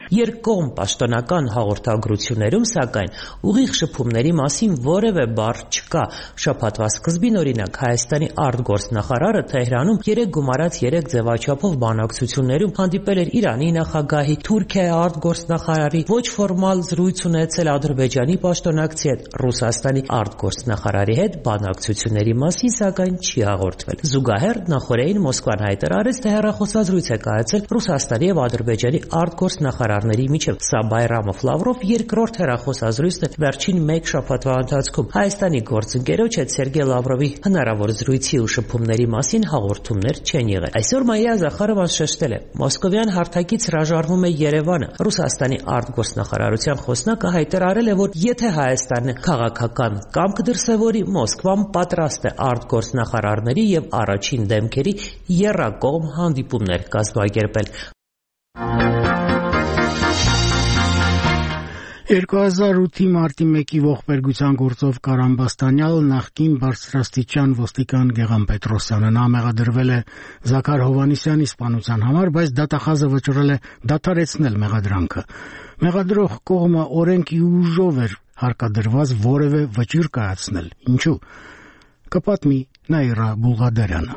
Երկկողմ պաշտոնական հաղորդագրություններում, սակայն, ուղիղ շփումների մասին որևէ բառ չկա։ Շաբաթվա սկզբին, օրինակ, Հայաստանի արտգործնախարարը Թեհրանում երեք գումարած երեք ձևաչափով բանակցություններում հանդիպել էր Իրանի նախագահի, Թուրքիայի արտգործնախարարի, ոչ ֆորմալ զրույց ունեցել Ադրբեջանի պաշտոնակցի հետ, Ռուսաստանի արտգործնախարարի հետ բանակցությունների մասին, սակայն չի հաղորդվել։ Զուգահեռ նախորդին Մոսկվան հայտարարեց, թե հեռախոսազրույց է կայացել Ռուսաստանի եւ Ադրբեջանի արտգործնախարարների միջև։ Սա Բայրամով Լավրով երկրորդ հեռախոսազրույցն է վերջին մեկ շաբաթվա ընթացքում։ Հայաստանի գործընկերոջ հետ Սերգեյ Լավրովի հնարավոր զրույցի ու շփումների մասին հաղորդումներ չեն եղել։ Այսօր Մարիա Զախարովան շեշտել է, մոսկովյան հարթակից հրաժարվում է Երևանը։ Ռուսաստանի արտգործնախարարության խոսնակը հայտարարել է, որ եթե Հայաստանը քաղաքական կամք դրսևորի, Մոսկվան պատրաստ է արտգործնախարարների եւ առաջին դեմքերի եռակողմ հանդիպումներ կազմակերպել։ երկու հազար ութի մարտի մեկի ողբերգության գործով Կարամ Բաստանյալ նախկին բարձրաստիճան ոստիկան Գեղամ Պետրոսյանը նա մեղադրվել է Զաքար Հովհաննիսյանի սպանության համար, բայց դատախազը վճռել է դադարեցնել մեղադրանքը։ Մեղադրող կողմը օրենքի ուժով էր հարկադրված որևէ վճիռ կայացնել։ Ինչու՞։ Կպատմի Նաիրա Բուլղադարյանը։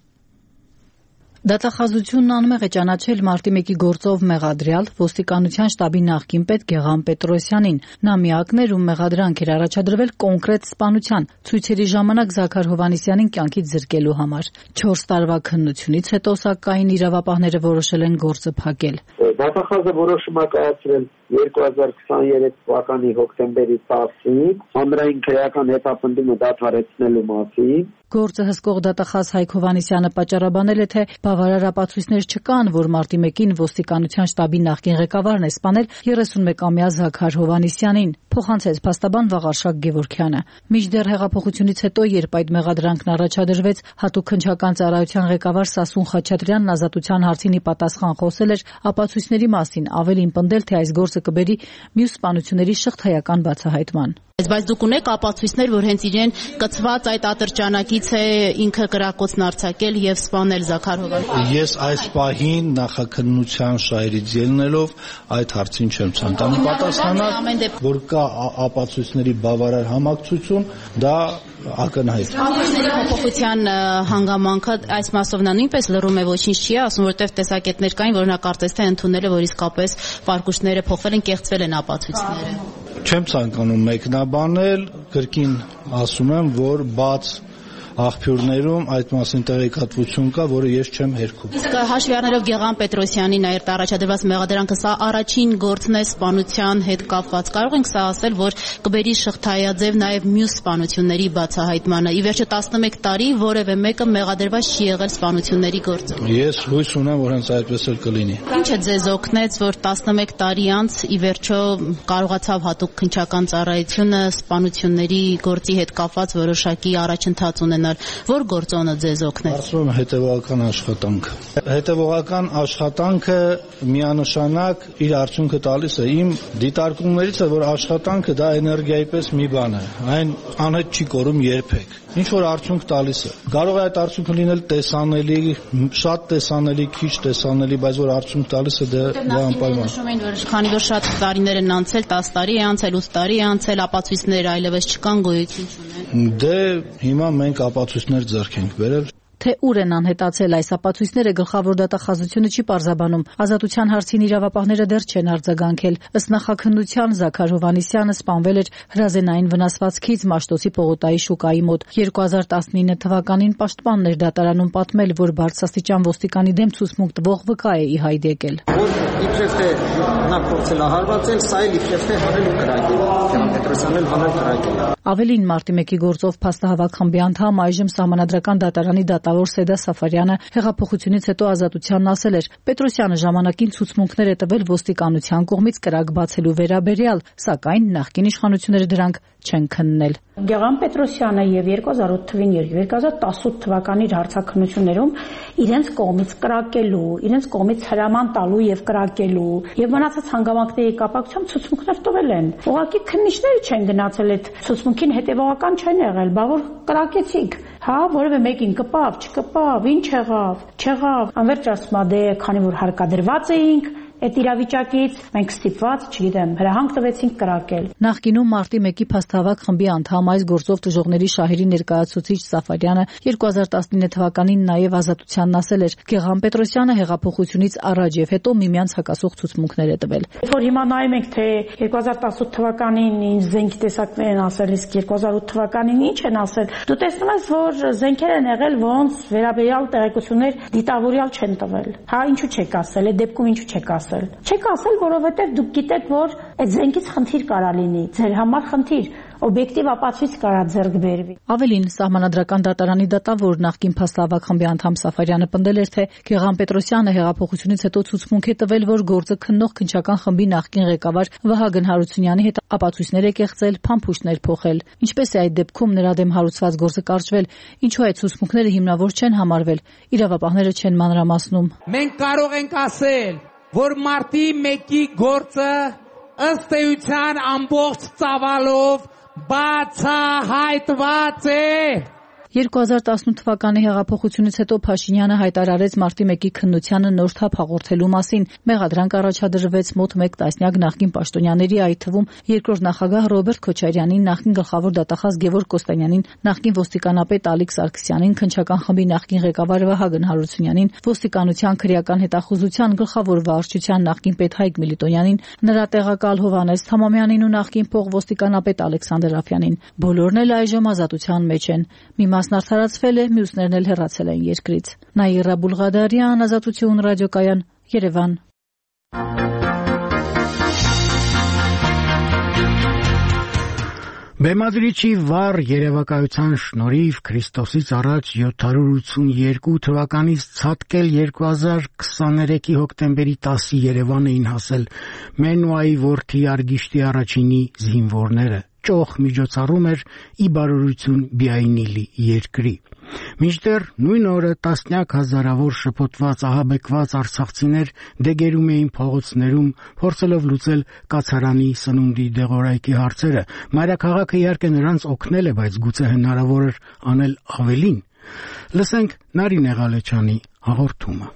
Դատախազությունն անմեղ է ճանաչել մարտի մեկի գործով մեղադրյալ ոստիկանության շտաբի նախկին պետ Գեղամ Պետրոսյանին։ Նա միակն էր, ում մեղադրանք էր առաջադրվել կոնկրետ սպանության, ցույցերի ժամանակ Զաքար Հովհաննիսյանին կյանքից զրկելու համար։ Չորս տարվա քննությունից հետո սակայն իրավապահները որոշել են գործը փակել։ Դատախազը որոշում է կայացրել երկու հազար քսաներեք թվականի հոկտեմբերի տասին հանրային քրեական հետապնդումը դադարեցնելու մասին։ Գործը հսկող դատախազ Հայկ Հովհաննիսյանը պատճառաբանել է, թե բավարար ապացույցներ չկան, որ մարտի մեկին ոստիկանության շտաբի նախկին ղեկավարն է սպանել երեսունմեկամյա Զաքար Հովհաննիսյանին, փոխանցեց փաստաբան Վաղարշակ Գևորգյանը։ Մինչդեռ հեղափոխությունից հետո, երբ այդ մեղադրանքն առաջադրվեց, հատուկ քննչական ծառայության ղեկավար Սասուն Խաչատրյանն ազատության հարցին ի պատասխան խոսել էր ապացույցների մասին, ավելին պնդել, թե այս գործը կբերի մյուս սպանությունների շղթայական բացահայտման։ Բայց դուք ունեք ապացույցներ, որ հենց իրեն կցված այդ ատրճանակից է ինքը կրակոցն արձակել եւ սպանել Զաքար Հովհաննիսյանին։ Ես այս պահին նախաքննության շահերից ելնելով այդ հարցին չեմ ցանկանում պատասխանալ, որ կա ապացույցների բավարար համակցություն, դա ակնհայտ։ Ապացույցների փոփոխության հանգամանքը այս մասով նա նույնպես լռում է, ոչինչ չի ասում, որտեղ տեսակետներ կային, որ նա կարծես թե ընդունել է, որ իսկապես պարկուշտները փոխվել են, կեղծվել են ապացույցները։ Չեմ ցանկանում մեկնաբանել, կրկին ասում եմ, որ բաց աղբյուրներում այդ մասին տեղեկատվություն կա, որը ես չեմ հերքում։ Իսկ հաշվի առնելով Գեղամ Պետրոսյանին այդ առաջադրված մեղադրանքը, սա առաջին գործն է սպանության հետ կապված։ Կարող ենք սա ասել, որ կբերի շղթայաձև նաև մյուս սպանությունների բացահայտմանը։ Ի վերջո տասնմեկ տարի որևէ մեկը մեղադրված չի եղել սպանությունների գործով։ Ես հույս ունեմ, որ հենց այդպես էլ կլինի։ Ինչ է ձեզ օգնեց, որ տասնմեկ տարի անց ի վերջո կարողացավ հատուկ քննչական ծառայությունը սպանությունների գործի հետ կապված որոշակի առաջընթաց ունենալ։ Որ գործոնը ձեզ օգնել։ Կարծում եմ հետևողական աշխատանքը։ Հետևողական աշխատանքը միանշանակ իր արդյունքը տալիս է։ Իմ դիտարկումներից է, որ աշխատանքը դա էներգիայի պես մի բան է։ Այն անհետ չի կորում երբեք։ Ինչ որ արդյունք տալիս է։ Կարող է այդ արդյունքը լինել տեսանելի, շատ տեսանելի, քիչ տեսանելի, բայց որ արդյունք տալիս է, դա անպայման։ Նշում են, որ քանի որ շատ տարիներ են անցել, տասը տարի է անցել, ութ տարի է անցել, ապացույցներ այլևս չկան, գոյություն չունեն։ Դե հիմա մենք ապացույցներ ձեռք ենք բերել։ Թե ուր են անհետացել այս ապացույցները, գլխավոր դատախազությունը չի պարզաբանում։ Ազատության հարցին իրավապահները դեռ չեն արձագանքել։ Ըստ նախաքննության Զաքար Հովհաննիսյանը սպանվել էր հրազենային վնասվածքից Մաշտոցի Պողոտայի շուկայի մոտ։ երկու հազար տասնինը թվականին պաշտպանն էր դատարանում պատմել, որ բարձրաստիճան ոստիկանի դեմ ցուցմունք տվող վկա է ի հայտ եկել։ Որ իբրև թե նա փորձել է հարվածել, սա էլ իբրև թե հանել ու կրակել։ Գեղամ Պետրոսյանն էլ հանել կրակել։ Ավելին մարտի մեկի գործով փաստահավաք խմբի անդամ, այժմ Սահմանադրական դատարանի դատավոր Սեդա Սաֆարյանը հեղափոխությունից հետո Ազատությանն ասել էր. Պետրոսյանը ժամանակին ցուցմունքներ է տվել ոստիկանության կողմից կրակ բացելու վերաբերյալ, սակայն նախկին իշխանությունները դրանք չեն քննել։ Գեղամ Պետրոսյանը եւ երկու հազար ութ թվին երկու հազար տասութ թվականի հարցաքննություններում իրենց կողմից կրակելու, իրենց կողմից հրաման տալու եւ կրակելու եւ մնացած հանգամանքների կապակցությամբ ցուցմունքներ տվել են։ Ուղղակի քննիչները չեն գնացել այդ ցուցմունքին հետեւողական չեն եղել, բա որ կրակեցիք, հա, որևէ մեկին կպավ, չկպավ, ինչ եղավ, չեղավ։ Անվերջ ասում է, դե քանի որ հարկադրված էինք, այդ իրավիճակից մենք ստիպված, չգիտեմ, հրահանգ տվեցինք կրակել։ Նախկինում մարտի մեկի փաստավակ խմբի անդամ այս գործով դժողների շահերի ներկայացուցիչ Սաֆարյանը երկու հազար տասնինը թվականին նաև Ազատությանն ասել էր. Գեղամ Պետրոսյանը հեղափոխությունից առաջ եւ հետո միմյանց հակասող ցուցմունքներ է տվել։ Որ հիմա նայում ենք, թե երկու հազար տասութ թվականին ինչ զենքի տեսակներ են ասել, իսկ երկու հազար ութ թվականին ինչ են ասել, դու տեսնում ես, որ զենքեր են եղել, ոնց վերաբերյալ տեղեկություններ դիտավորյալ չեն տվել։ Հա, ինչու չեք ասել, այդ դեպքում ինչու չեք ասել։ Չեք ասել, որովհետեւ դուք գիտեք, որ այդ զենքից խնդիր կարա լինի, ձեր համար խնդիր, օբյեկտիվ ապացույց կարա ձեռք բերվի։ Ավելին, Սահմանադրական դատարանի դատավոր նախկին փաստավակ խմբի անդամ Սաֆարյանը պնդել էր, թե Գեղամ Պետրոսյանը հեղափոխությունից հետո ցուցմունք է տվել, որ գործը քննող քննչական խմբի նախկին ղեկավար Վահագն Հարությունյանի հետ ապացույցներ է կեղծել, փամփուշտներ փոխել։ Ինչպես է այդ դեպքում նրա դեմ հարուցված գործը կարճվել, ինչու այդ ցուցմունքները հիմնավոր չեն համարվել, իրավապահները չեն մանրամասնում։ Մենք կարող ենք ասել, որ մարտի մեկի գործը ըստ էության ամբողջ ծավալով բացահայտված է։ երկու հազար տասնութ թվականի հեղափոխությունից հետո Փաշինյանը հայտարարեց մարտի մեկի քննությանը նոր թափ հաղորդելու մասին։ Մեղադրանք առաջադրվեց մոտ մեկ տասնյակ նախկին պաշտոնյաների, այդ թվում երկրորդ նախագահ Ռոբերտ Քոչարյանին, նախկին գլխավոր դատախազ Գևորգ Կոստանյանին, նախկին ոստիկանապետ Ալիկ Սարգսյանին, քննչական խմբի նախկին ղեկավար Վահագն Հարությունյանին, ոստիկանության քրեական հետախուզության գլխավոր վարչության նախկին պետ Հայկ Միլիտոնյանին, նրա տեղակալ Հովհաննես Թամամյանին ու նախկին փոխվոստիկանապետ Ալեքսանդր Աֆյանին։ Բոլորն էլ այժմ ազատության մեջ են։ Մի մասն արդարացվել է, մյուսներն էլ հեռացել են երկրից։ Նաիրա Բուլղադարյան, Ազատություն ռադիոկայան, Երևան։ Բեմադրիչի վառ երևակայության շնորհիվ Քրիստոսից առաջ յոթ հարյուր ութսունեքու թվականից ցատկել երկու հազար քսաներեքի հոկտեմբերի տասի Երևան էին հասել Մենուայի որդի Արգիշտի առաջինի զինվորները։ Ճոխ միջոցառում էր ի բարօրություն Բիայնիլի երկրի։ Մինչդեռ նույն օրը տասնյակ հազարավոր շփոթված ահաբեկված արցախցիներ դեգերում էին փողոցներում, փորձելով լուծել կացարանի սնունդի դեղորայքի հարցերը։ Մայրաքաղաքը իհարկե նրանց օգնել է, բայց գուցե հնարավոր էր անել ավելին։ Լսենք Նարինե Ղալեչյանի հաղորդումը։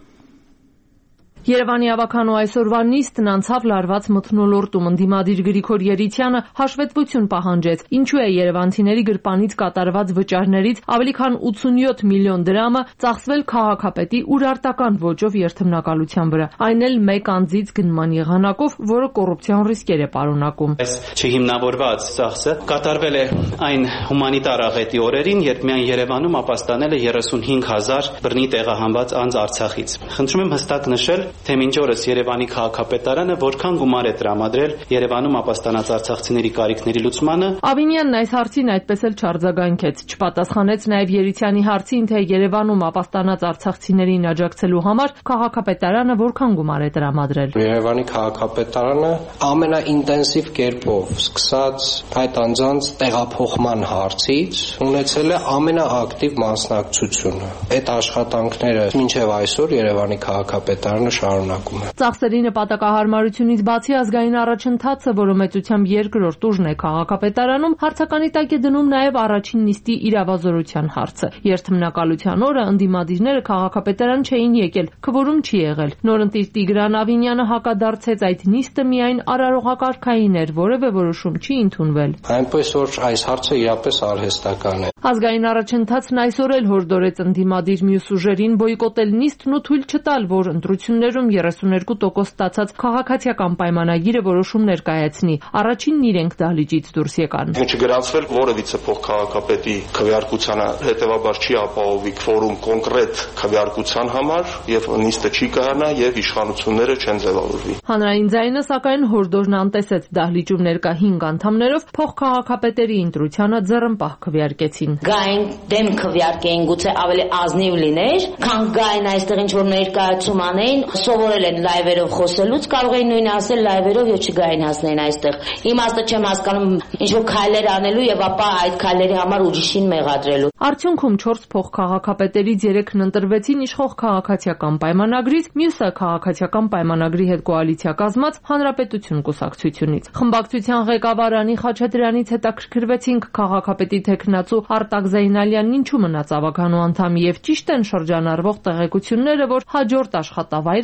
Երևանի ավականու այսօրվա նիստն անցավ լարված մթնոլորտում։ Ընդդիմադիր Գրիգոր Երիցյանը հաշվետվություն պահանջեց, ինչու է երևանցիների գրպանից կատարված վճարներից ավելի քան ութսունյոթ միլիոն դրամը ծախսվել քաղաքապետի ուրարտական ոճով երթմնակալության վրա, այն էլ մեկ անձից գնման եղանակով, որը կոռուպցիոն ռիսկեր է պարունակում։ Այս չհիմնավորված ծախսը կատարվել է այն հումանիտար աղետի օրերին, երբ միայն Երևանում ապաստանել է երեսունհինգ հազար բռնի տեղահանված անձ Արցախից։ Խնդրում եմ հստակ նշել, թե մինչ օրս Երևանի քաղաքապետարանը որքան գումար է տրամադրել Երևանում ապաստանած արցախցիների կարիքների լուծմանը։ Ավինյանն այս հարցին այդպես էլ չարձագանքեց, չպատասխանեց նաև Երիցյանի հարցին, թե Երևանում ապաստանած արցախցիներին աջակցելու համար քաղաքապետարանը որքան գումար է տրամադրել։ Երևանի քաղաքապետարանը ամենաինտենսիվ կերպով սկսած այդ անձանց տեղափոխման հարցից ունեցել է ամենաակտիվ մասնակցությունը։ Այդ աշխատանքները մինչև այսօր Երևանի քաղաքապետարանը շարունակում է։ Ծախսերի նպատակահարմարությունից բացի ազգային առաջընթացը, որը մեծությամբ երկրորդ ուժն է քաղաքապետարանում, հարցականի տակ է դնում նաև առաջին նիստի իրավազորության հարցը։ Երթմնակալության օրը ընդդիմադիրները քաղաքապետարան չէին եկել, քվորում չի եղել։ Նորընտիր Տիգրան Ավինյանը հակադարձեց այդ նիստը միայն արարողակարգային էր, որևէ որոշում չի ընդունվել։ Այնպես որ այս հարցը իրապես արհեստական է։ Ազգային առաջընթացն այսօր էլ հորդորեց ընդդիմադիր մյուս ուժերին բոյկոտել նիստն ու թույլ չտալ, որ ընտրություններում երեսունհինգ տոկոս ստացած քաղաքացիական պայմանագիրը որոշում ներկայացնի։ Առաջինն իրենք դահլիճից դուրս եկան։ Չգրանցվել որևիցե փոխքաղաքապետի քվեարկությանը, հետևաբար չի ապահովի քվորում կոնկրետ քվեարկության համար եւ նիստը չի կայանա եւ իշխանությունները չեն ձևավորվի։ Հանրային ձայնը սակայն հորդորն անտեսեց, դահլիճում ներկա հինգ անդամներով փոխքաղաքապետերի ընտրությանը ձեռնպահ քվեարկեցին։ Գային դեմ քվեարկեին, գուցե ավելի ազնիվ լիներ, քան գային այստեղ ինչ որ ներկայացում անեին, սովորել են լայվերով խոսելուց, կարող էին նույն ասել լայվերով եւ չգային հասնեին այստեղ։ Իմաստը չեմ հասկանում, ինչ որ քայլեր անելու եւ ապա այդ քայլերի համար ուրիշին մեղադրելու։ Արդյունքում չորս փոխքաղաքապետերից երեքն ընտրվեցին իշխող քաղաքացիական պայմանագրից, մյուսը քաղաքացիական պայմանագրի հետ կոալիցիա կազմած Հանրապետություն կուսակցությունից։ Խմբակցության ղեկավար Անի Խաչատրյանից հետաքրքրվեցինք քաղաքապետի թեկնածու Արտակ Զեյնալյանն ինչու մնաց ավականու անդամ եւ ճիշտ են շրջանառվող տեղեկությունները, որ հաջորդ աշխատավայրը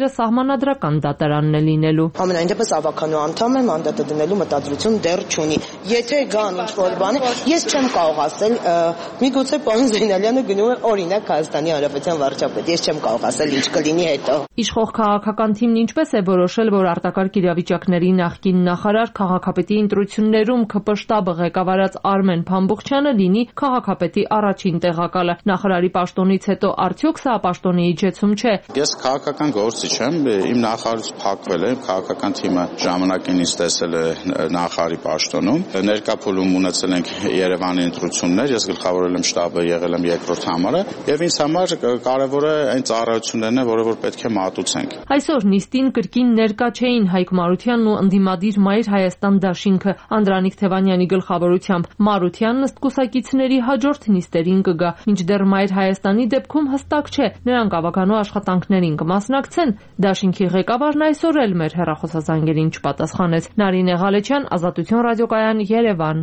որևէ սահմանադրական դատարանն է լինելու։ Ամենայն դեպս ավականու անդամ եմ, անդատը դնելու մտադրություն դեռ չունի։ Եթե գան ինչ-որ բան, ես չեմ կարող ասել, միգուցե պարոն Զեյնալյանը գնում է օրինակ Հայաստանի Հանրապետության վարչապետ, ես չեմ կարող ասել ինչ կլինի հետո։ Իշխող քաղաքական թիմն ինչպես է որոշել, որ արտակարգ իրավիճակների նախկին նախարար քաղաքապետի ընտրություններում ՔՊ շտաբը ղեկավարած Արմեն Փամբուխչյանը լինի քաղաքապետի առաջին տեղակալը։ Նախարարի պաշտոնից հետո արդյոք սա պաշտոնի իջեցում չէ։ Ես քաղաքական գործիչ եմ, իմ նախարարից փակվել եմ, քաղաքական թիմը ժամանակին ինձ տեսել է նախարարի պաշտոնում։ Ներկա փուլում ունեցել ենք Երևանի ընտրություններ, ես գլխավորել եմ շտաբը, եղել եմ երկրորդ համարը, եւ ինձ համար կարևորը այն ծառայություններն են, որը որ պետք է մատուցենք։ Այսօր նիստին կրկին ներկա չէին Հայկ Մարությանն ու ընդդիմադիր Մայր Հայաստան դաշինքը Անդրանիկ Թևանյանի գլխավորությամբ։ Մարությանն ըստ կուսակիցների հաջորդ նիստերին կգա, մինչդեռ Մայր Հայաստանի դեպքում հստակ չէ, նրանք ավականու աշխատանքներին կմասնակցեն։ Դաշինքի ղեկավարն այսօր էլ մեր հեռախոսազանգերին չպատասխանեց։ Նարինե Ղալեչյան, Ազատություն ռադիոկայան, Երևան։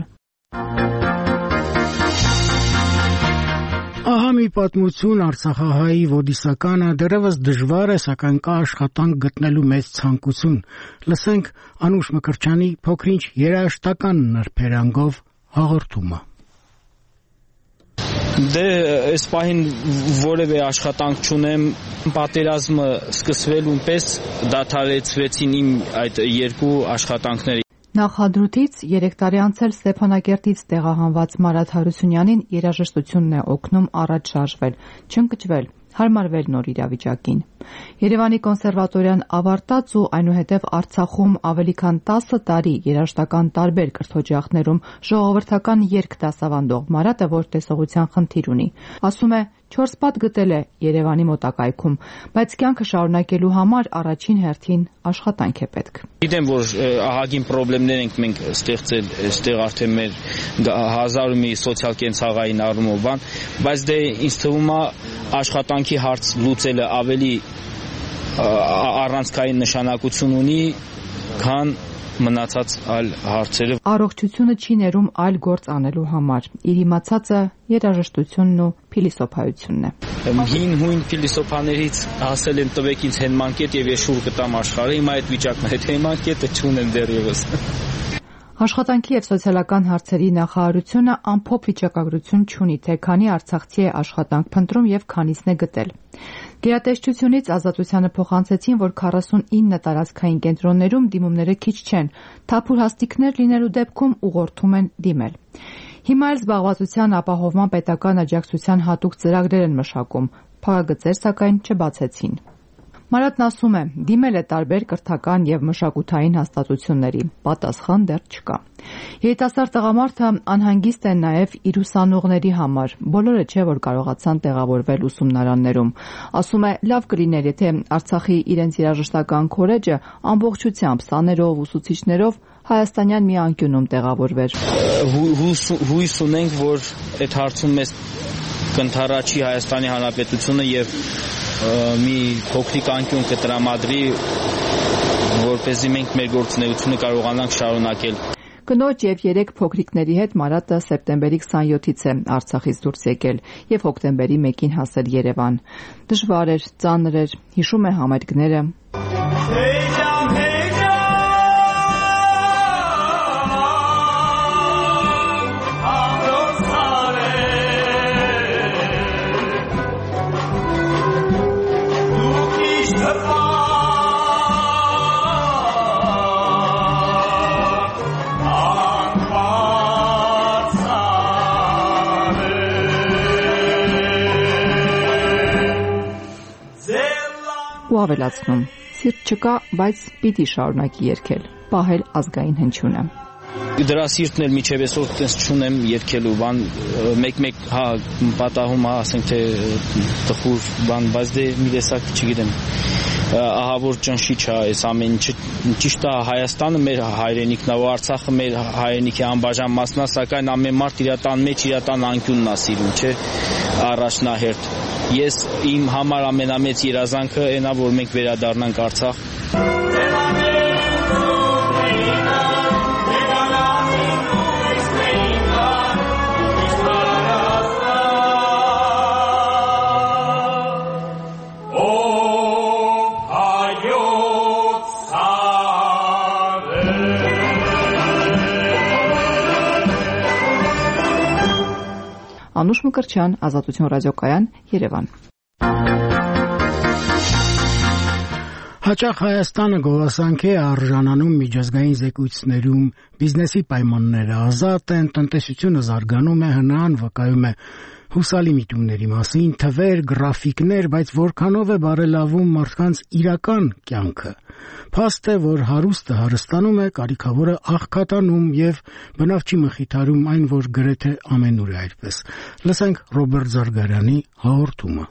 Ահա մի պատմություն արցախահայի ոդիսականը դեռևս դժվար է, սակայն կա աշխատանք գտնելու մեծ ցանկություն։ Լսենք Անուշ Մկրտչյանի փոքրինչ երաժշտական նրբերանգով հաղորդումը։ Դե այս պահին որևէ աշխատանք չունեմ, պատերազմը սկսվելուն պես դադարեցվեցին իմ այդ երկու աշխատանքները։ Նախադրութից երեք տարի անցել Ստեփանակերտից տեղահանված Մարաթ Հարությունյանին երաժշտությունն է օգնում առաջ շարժվել, չընկճվել, հարմարվել նոր իրավիճակին։ Երևանի կոնսերվատորիան ավարտած ու այնուհետև Արցախում ավելի քան տասը տարի երաժշտական տարբեր կրթօջախներում ժողովրդական երգ դասավանդող Մարաթը, որ տեսողության խնդիր ունի, ասում է չորս պատ գտել է Երևանի մոտակայքում, բայց կյանքը շարունակելու համար առաջին հերթին աշխատանք է պետք։ Գիտեմ, որ ահագին խնդիրներ ենք մենք ստեղծել, այստեղ արդեն մեր հազար ու մի սոցիալ-կենցաղային առումով բան, բայց դե ինձ թվում է աշխատանքի հարց լուծելը ավելի առանցքային նշանակություն ունի, քան մնացած այլ հարցերը։ Առողջությունը չի ներում այլ գործ անելու համար։ Իր իմացածը երաժշտությունն ու փիլիսոփայությունն է։ Հին հույն փիլիսոփաներից ասել են տվեք ինձ հենմանկետ եւ ես շուռ կտամ աշխարհը, հիմա այդ վիճակն է, թե հենմանկետը չունեմ դեռևս։ Աշխատանքի եւ սոցիալական հարցերի նախարարությունը ամփոփ վիճակագրություն չունի, թե քանի արցախցի է աշխատանք փնտրում եւ քանիսն է գտել։ Գերատեսչությունից Ազատությանը փոխանցեցին, որ քառասունինը տարածքային կենտրոններում դիմումները քիչ չեն, թափուր հաստիկներ լինելու դեպքում ուղղորդում են դիմել։ Հիմա էլ զբաղվածության ապահովման պետական աջակցության հատուկ ծրագրեր են մշակում, փակագծեր սակայն չբացեցին։ Մարաթն ասում է, դիմել է տարբեր կրթական եւ մշակութային հաստատությունների, պատասխան դեռ չկա։ Երիտասարդ տղամարդը անհանգիստ է նաեւ իր ուսանողների համար, բոլորը չէ որ կարողացան տեղավորվել ուսումնարաններում։ Ասում է, լավ կլիներ, եթե Արցախի իրենց երաժշտական քոլեջը ամբողջությամբ սաներով, ուսուցիչներով հայաստանյան մի անկյունում տեղավորվեր։ Հույս ունենք, որ այդ հարցում մեզ կընթառաջի Հայաստանի Հանրապետությունը եւ մի փոքրիկ անկյուն կտրամադրի, որպեսզի մենք մեր գործունեությունը կարողանանք շարունակել։ Կնոջ եւ երեք փոքրիկների հետ Մարաթը սեպտեմբերի քսանյոթից է Արցախից դուրս եկել եւ հոկտեմբերի մեկին հասել Երևան։ Դժվար էր, ծանր էր, հիշում է համերգները։ Ու ավելացնում. սիրտ չկա, բայց պիտի շարունակի երգել, պահել ազգային հնչյունը։ Դրա սիրտն էլ միջև այսօր տես չունեմ երգելու բան, մեկ-մեկ հա պատահում է, ասենք թե տխուր բան, բայց դե մի տեսակ չգիտեմ, ահա որ ճնշիչ է այս ամեն ինչը, ճիշտ է Հայաստանը մեր հայրենիքն է, Արցախը մեր հայրենիքի անբաժան մասն է, սակայն ամեն մարդ իր տան մեջ իր տան անկյունն է սիրում, չէ, առաջնահերթ։ Ես իմ համար ամենամեծ երազանքը այն է, որ մենք վերադառնանք Արցախ։ Oh, Անուշ Մկրտչյան, Ազատություն ռադիոկայան, Երևան։ Հաճախ Հայաստանը գովասանք է արժանանում միջազգային զեկույցներում, բիզնեսի պայմանները ազատ են, տնտեսությունը զարգանում է, հնան վկայում է հուսալի միտումների մասին, թվեր, գրաֆիկներ, բայց որքանով է բարելավում մարդկանց իրական կյանքը։ Փաստ է, որ հարուստը հարստանում է, կարիքավորը աղքատանում եւ բնավ չի մխիթարում այն, որ գրեթե ամենուր է այդպես։ Լսենք Ռոբերտ Զարգարյանի հաղորդումը։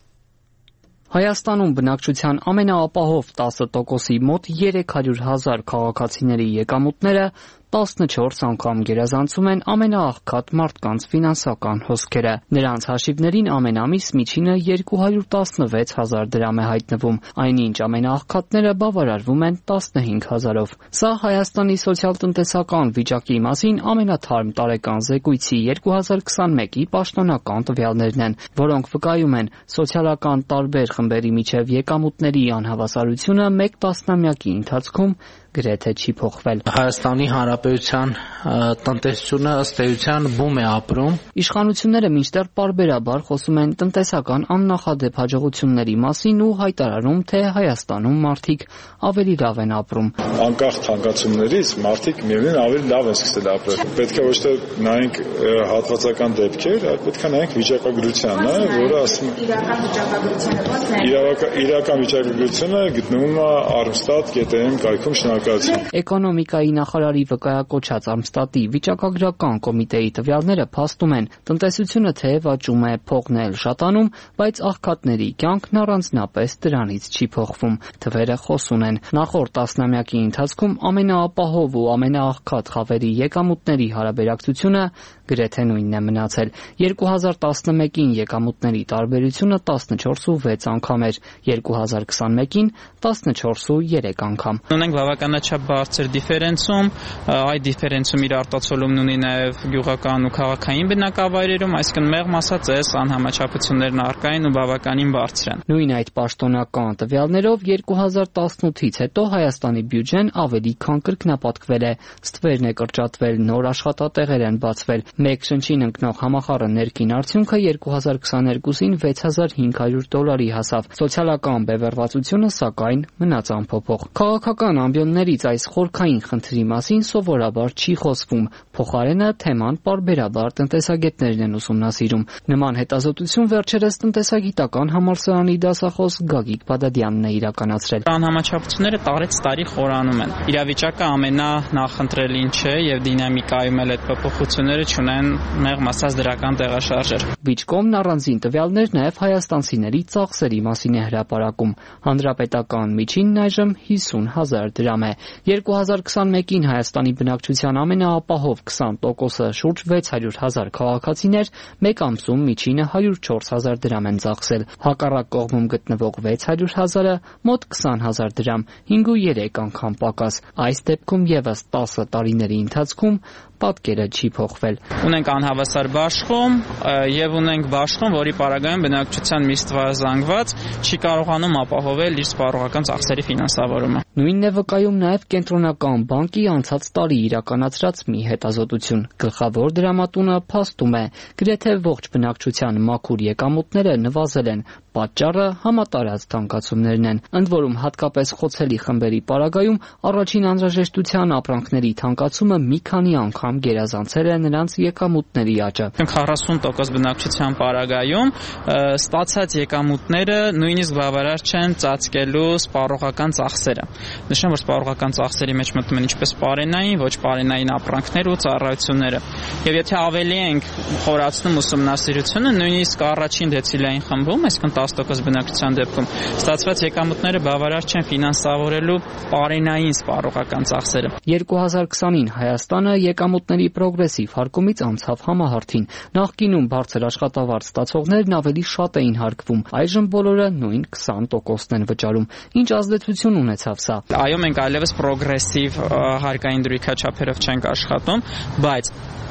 Հայաստանում բնակչության ամենաապահով տասը տոկոսի մոտ երեք հարյուր հազար քաղաքացիների եկամուտները տասնչորս անգամ գերազանցում են ամենաաղքատ մարդկանց ֆինանսական հոսքերը։ Նրանց հաշիվներին ամեն ամիս միջինը երկու հարյուր տասնվեց հազար դրամ է հայտնվում, այնինչ ամենաաղքատները բավարարվում են տասնհինգ հազարով։ Սա Հայաստանի սոցիալ-տնտեսական վիճակի մասին ամենաթարմ տարեկան զեկույցի երկու հազար քսանմեկի պաշտոնական տվյալներն են, որոնք վկայում են սոցիալական տարբեր խմբերի միջև եկամուտների անհավասարությունը մեկ տասնամյակի ընթացքում գրեթե չի փոխվել։ Հայաստանի Հանրապետության տնտեսությունը ըստ էության բում է ապրում։ Իշխանությունները մինչդեռ պարբերաբար խոսում են տնտեսական աննախադեպ հաջողությունների մասին ու հայտարարում, թե Հայաստանում մարդիկ ավելի լավ են ապրում։ Անկախ թանկացումներից մարդիկ միևնույն ավելի լավ են սկսել ապրել։ Պետք է ոչ թե նայենք հատվածական դեպքեր, այլ պետք է նայենք վիճակագրությանը, որը ասում է իրական վիճակագրությունը։ Իրական վիճակագրությունը գտնվում է Արմստատ կետերին կայքում շնորհակալություն։ Էկոնոմիկայի նախարարի վկայակոչած Արմստատի վիճակագրական կոմիտեի տվյալները փաստում են, տնտեսությունը թեև աճում է, փողն էլ շատանում, բայց աղքատների կյանքն առանձնապես դրանից չի փոխվում։ Թվերը խոսուն են։ Նախորդ տասնամյակի ընթացքում ամենաապահով ու ամենաաղքատ խավերի եկամուտների հարաբերակցությունը գրեթե նույնն է մնացել։ երկու հազար տասնմեկին եկամուտների տարբերությունը տասնչորս ու վեց անգամ էր, երկու հազար քսանմեկին տասնչորս ու երեք անգամ։ Ունենք բավականաչափ բարձր դիֆերենցում, այդ դիֆերենցում իր արտացոլումն ունի նաև գյուղական ու քաղաքային բնակավայրերում, այսինքն մեղմ ասած էս անհամաչափություններն առկա են ու բավականին բարձր են։ Նույն այդ պաշտոնական տվյալներով երկու հազար տասնութից հետո Հայաստանի բյուջեն ավելի քան կրկնապատկվել է, ստվերն է կրճատվել, նոր աշխատատեղեր են բացվել։ Մեկ շնչին ընկնող համախառը ներքին արդյունքը երկու հազար քսաներկուսին վեց հազար հինգ հարյուր դոլարի հասավ։ Սոցիալական բևեռվածությունը սակայն մնաց անփոփոխ։ Քաղաքական ամբիոններից այս խորքային խնդրի մասին սովորաբար չի խոսվում, փոխարենը թեման պարբերաբար տնտեսագետներն են ուսումնասիրում։ Նման հետազոտություն վերջերս տնտեսագիտական համալսարանի դասախոս Գագիկ Բադադյանն է իրականացրել։ Անհամաչափությունները տարեց տարի խորանում են։ Իրավիճակը ամենանախընտրելին չէ եւ դինամիկայում էլ այդ փոփոխությունները չունեն մեղմ ասած դրական տեղաշարժեր։ Բիջկոմն առանձին տվյալներ նաև հայաստանցիների ծախսերի մասին է հրապարակում։ Հանրապետական միջինն այժմ հիսուն հազար դրամ է։ երկու հազար քսանմեկին Հայաստանի բնակչության ամենաապահով քսան տոկոսը շուրջ վեց հարյուր հազար քաղաքացիներ մեկ ամսում միջինը հարյուր չորս հազար դրամ են ծախսել։ Հակառակ կողմում գտնվող վեց հարյուր հազարը մոտ քսան հազար դրամ, հինգ ու երեք անգամ պակաս։ Այս դեպքում եւս տասը տարիների ընթացքում պատկերը չի փոխվել։ Ունենք անհավասար բաշխում եւ ունենք բաշխում, որի պարագայում բնակչության մի ստվազանգված չի կարողանում ապահովել իր սպառողական ծախսերի ֆինանսավորումը։ Նույնն է վկայում նաև Կենտրոնական բանկի անցած տարի իրականացրած մի հետազոտություն։ Գլխավոր դրամատունը փաստում է, գրեթե ողջ բնակչության մաքուր եկամուտները նվազել են։ Պատճառը համատարած թանկացումներն են, ընդ որում հատկապես խոցելի խմբերի պարագայում առաջին անհրաժեշտության ապրանքների թանկացումը մի քանի անգամ գերազանցել է նրանց եկամուտների աճը։ քառասուն տոկոս բնակչության պարագայում ստացած եկամուտները նույնիսկ բավարար չեն ծածկելու սպառողական ծախսերը։ Նշեմ, որ սպառողական ծախսերի մեջ մտնում են ինչպես պարենային, ոչ պարենային ապրանքներ ու ծառայությունները։ Եվ եթե ավելի ենք խորացնում ուսումնասիրությունը, նույնիսկ առաջին դեցիլային խմբում, այսինքն տասը տոկոս բնակչության դեպքում ստացված եկամուտները բավարար չեն ֆինանսավորելու պարենային սպառողական ծախսերը։ երկու հազար քսանին Հայաստանը եկամուտների պրոգրեսիվ հարկումից անցավ համահարթին։ Նախկինում բարձր աշխատավարձ ստացողներն ավելի շատ էին հարկվում, այժմ բոլորը նույն քսան տոկոսն են վճարում։ Ինչ ազդեցություն ունեցավ սա։ Այո, մենք այլևս պրոգրեսիվ հարկային դրույքաչափերով չենք աշխատում, բայց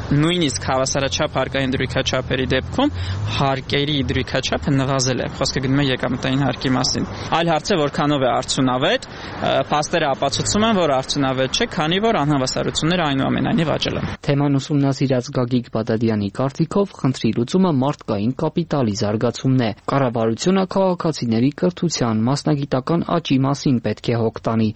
նույնիսկ հավասարաչափ հարկային դրույքաչափերի դեպքում հարկերի դրույքաչափը նվազել է։ Խոսքը գնում է եկամտային հարկի մասին։ Այլ հարց է, որքանով է արդյունավետ, փաստերը ապացուցում են, որ արդյունավետ չէ, քանի որ անհավասարությունները այնուամենայնիվ աճել են։ Թեման ուսումնասիրած Գագիկ Բադադյանի կարծիքով խնդրի լուծումը մարդկային կապիտալի զարգացումն է։ Կառավարությունը քաղաքացիների կրթության, մասնագիտական աճի մասին պետք է հոգ տանի։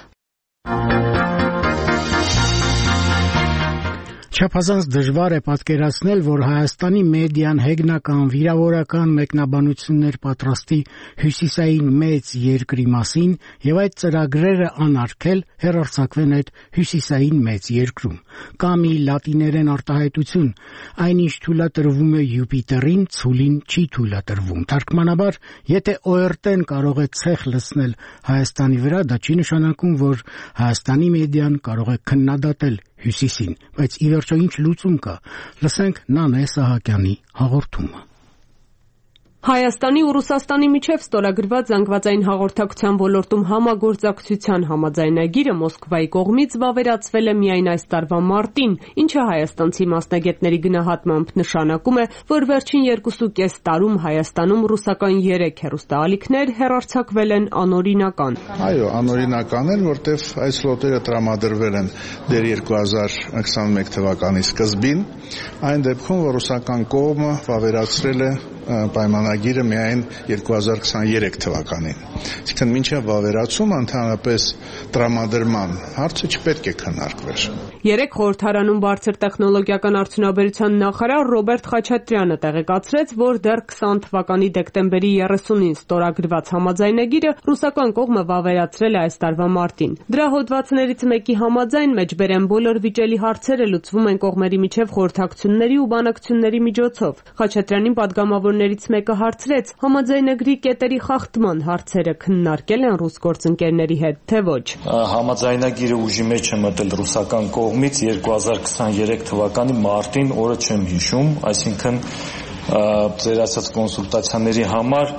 Չափազանց դժվար է պատկերացնել, որ Հայաստանի մեդիան հեգնական վիրավորական մեկնաբանություններ պատրաստի հյուսիսային մեծ երկրի մասին եւ այդ ծրագրերը անարգել հեռարձակվեն այդ հյուսիսային մեծ երկրում։ Կամ ի լատիներեն արտահայտություն, այնինչ թույլատրվում է Յուպիտերին, ցուլին չի թույլատրվում։ Թարգմանաբար, եթե օ er տեն կարող է ցեխ լցնել Հայաստանի վրա, դա չի նշանակում, որ Հայաստանի մեդիան կարող է քննադատել Հյուսիսին, բայց ի վերջո ինչ լուծում կա։ Լսենք Նանե Սահակյանի հաղորդումը։ Հայաստանի ու Ռուսաստանի միջև ստորագրված զանգվածային հաղորդակցության ոլորտում համագործակցության համաձայնագիրը Մոսկվայի կողմից վավերացվել է միայն այս տարվա մարտին, ինչը հայաստանցի մասնագետների գնահատմամբ նշանակում է, որ վերջին երկուսուկես տարում Հայաստանում ռուսական երեք հեռուստաալիքներ հեռարձակվել են անօրինական։ Այո, անօրինական են, որտեղ այս լոտերը տրամադրվել են դեռ երկու հազար քսաներկու թվականի սկզբին, այն դեպքում, որ ռուսական կողմը վավերացրել է պայմանագիրը միայն երկու հազար քսաներեք թվականին։ Այսինքն մինչև վավերացումը ընդհանրապես տրամադրման հարցը չպետք է քննարկվեր։ Երեք խորհրդարանում բարձր տեխնոլոգիական արդյունաբերության նախարար Ռոբերտ Խաչատրյանը տեղեկացրեց, որ դեռ քսան թվականի դեկտեմբերի երեսունին ստորագրված համաձայնագիրը ռուսական կողմը վավերացրել է այս տարվա մարտին։ Դրա հոդվածներից մեկի համաձայն մեջբերեն բոլոր վիճելի հարցերը լուծվում են կողմերի միջև խորհրդակցությունների ու բանակցությունների միջոցով։ Խաչատրյանին պատգամավորներից մեկը հարցրեց, համաձայնագրի կետերի խախտման հարցերը քննարկել են ռուս գործընկերների հետ, թե ոչ։ Համաձայնագիրը ուժի մեջ է մտել ռուսական կողմից երկու հազար քսաներեք թվականի մարտին, օրը չեմ հիշում, այսինքն ձեր ասած կոնսուլտացիաների համար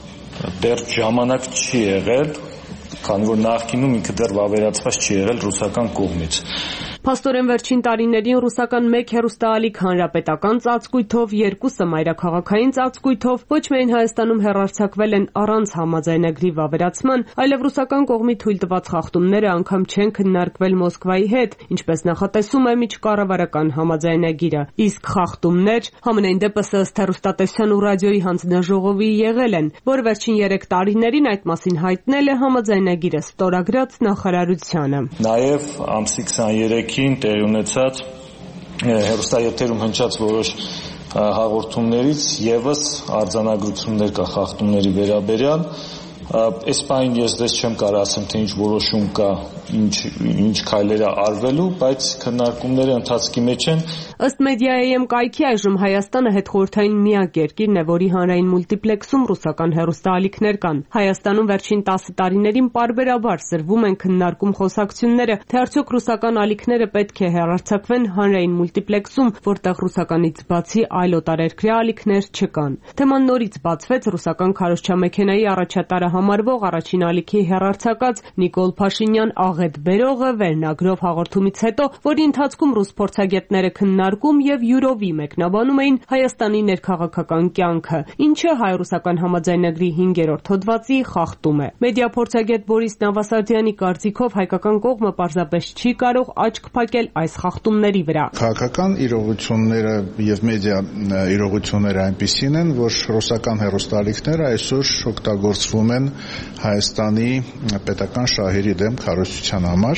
դեռ ժամանակ չի եղել, քանի որ նախկինում ինքը դեռ վավերացված չի եղել ռուսական կողմից։ Փաստորեն վերջին տարիներին ռուսական մեկ հեռուստաալիք հանրապետական ծածկույթով, երկուսը մայրաքաղաքային ծածկույթով ոչ միայն Հայաստանում հեռարձակվել են առանց համաձայնագրի վավերացման, այլև ռուսական կողմի թույլ տված խախտումները անգամ չեն քննարկվել Մոսկվայի հետ, ինչպես նախատեսում է միջկառավարական համաձայնագիրը։ Իսկ խախտումներ համենայն դեպս ըստ հեռուստատեսության ու ռադիոյի հանձնաժողովի եղել են, որ վերջին երեք տարիներին այդ մասին հայտնել է համաձայնագիրը ստորագրած նախարարությանը։ Նաև ամսի քսաներեքին տեղի ունեցած հեռուստաեթերում հնչած որոշ հաղորդումներից եւս արձանագրություններ կա խախտումների վերաբերյալ։ Այս պայն ես դες չեմ կարող ասեմ, թե ինչ որոշում կա, ինչ ինչ քայլեր է արվելու, բայց քննարկումները ընթացքի մեջ են։ Ըստ Media.am կայքի այժմ Հայաստանը հետխորհրդային միակ երկիրն է, որի հանրային մուլտիպլեքսում ռուսական հեռուստաալիքներ կան։ Հայաստանում վերջին տասը տարիներին պարբերաբար սրվում են քննարկում խոսակցությունները, թե արդյոք ռուսական ալիքները պետք է հեռարձակվեն հանրային մուլտիպլեքսում, որտեղ ռուսականից բացի այլ օտարերկրյա ալիքներ չկան։ Թեման նորից բացվեց ռուսական քարոզչամեքենայի առաջատարը համարվող առաջին ալիքի հեռարձակած Նիկոլ Փաշինյան աղետ բերողը վերնագրով հաղորդումից հետո, որի ընթացքում ռուս փորձագետները քննարկում եւ յուրովի մեկնաբանում էին Հայաստանի ներքաղաքական կյանքը, ինչը հայ-ռուսական համաձայնագրի հինգերորդ հոդվածի խախտում է։ Մեդիա փորձագետ Բորիս Նավասարդյանի կարծիքով հայկական կողմը պարզապես չի կարող աչք փակել այս խախտումների վրա։ Քաղաքական իրողությունները եւ մեդիա իրողությունները այնպիսին են, որ ռուսական հեռուստաալիքները այսօր օգտագործվում են Հայաստանի պետական շահերի դեմ քարոզչության համար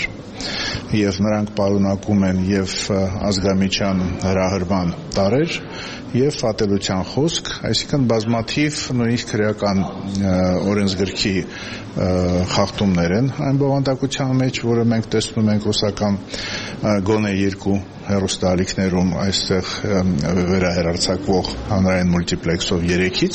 եւ նրանք պարունակում են եւ ազգամիջյան հրահրման տարեր եւ ատելության խոսք, այսինքն բազմաթիվ նույնիսկ քրեական օրենսգրքի խախտումներ են այն բովանդակության մեջ, որը մենք տեսնում ենք ռուսական գոնե երկու հեռուստաալիքներում այստեղ վերահեռարձակվող հանրային մուլտիպլեքսով երեքից։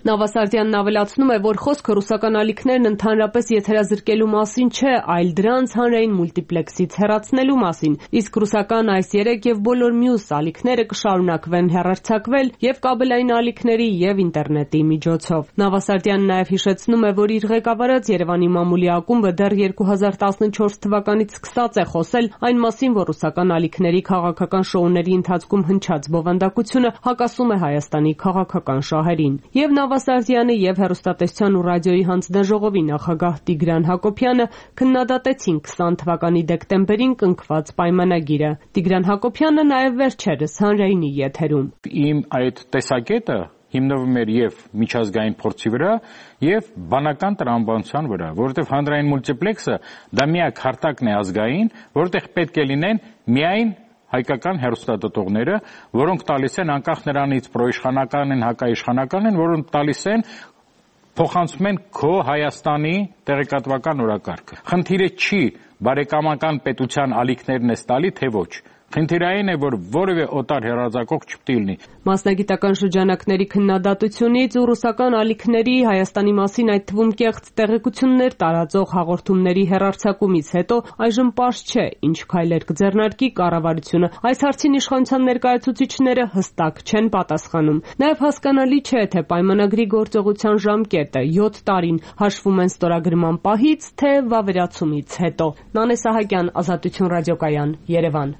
Նավասարդյանն ավելացնում է, որ խոսքը ռուսական ալիքներն ընդհանրապես եթերազրկելու մասին չէ, այլ դրանց հանրային մուլտիպլեքսից հեռացնելու մասին, իսկ ռուսական այս երեք եւ բոլոր մյուս ալիքները կշարունակվեն հեռարձակվել եւ կաբելային ալիքների եւ ինտերնետի միջոցով։ Նավասարդյանն նաեւ հիշեցնում է, որ իր ղեկավարած Երևանի մամուլի ակումբը դեռ երկու հազար տասնչորս թվականից սկսած է խոսել այն մասին, որ ռուսական ալիքների քաղաքական շոուների ընթացքում հնչած բովանդակությունը հակասում է Հայաստանի քաղաքական շահերին։ Եվ Նավասարդյանը եւ հեռուստատեսության ու ռադիոյի հանձնաժողովի նախագահ Տիգրան Հակոբյանը քննադատեցին քսան թվականի դեկտեմբերին կնքված պայմանագիրը։ Տիգրան Հակոբյանը նաեւ վերջերս հանրայինի եթերում. Իմ այդ տեսակետը հիմնվում էր եւ միջազգային փորձի վրա եւ բանական տրամաբանության վրա, որովհետեւ հանրային մուլտիպլեքսը դա միակ հարտակն է ազգային, որտեղ պետք է լինեն միայն հայկական հեռուստադիտողները, որոնք տալիս են անկախ նրանից պրոիշխանական են, հակաիշխանական են, որոնք տալիս են փոխանցում են քո Հայաստանի տեղեկատվական օրակարգը։ Խնդիրը չի բարեկամական պետության ալիքներն է տալի, թե ոչ։ Խնդիրը այն է, որ որևէ օտար հեռարձակող չպետք լինի։ Մասնագիտական շրջանակների քննադատությունից ու ռուսական ալիքների Հայաստանի մասին, այդ թվում կեղծ տեղեկություններ տարածող հաղորդումների հեռարձակումից հետո այժմ պարզ չէ, ինչ քայլեր կձեռնարկի կառավարությունը։ Այս հարցին իշխանության ներկայացուցիչները հստակ չեն պատասխանում։ Նաև հասկանալի չէ, թե պայմանագրի գործողության ժամկետը յոթ տարին հաշվում են ստորագրման պահից, թե վավերացումից հետո։ Նանե Սահակյան, Ազատություն ռադիոկայան, Երևան։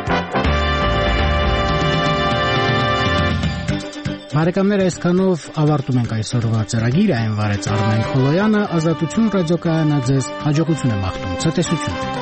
Բարեկամներ, այսքանով ավարտում ենք այսօրվա ծրագիրը, այն վարեց Արմեն Խոլոյանը, Ազատություն ռադիոկայանը ձեզ հաջողություն է մաղթում, ցտեսություն։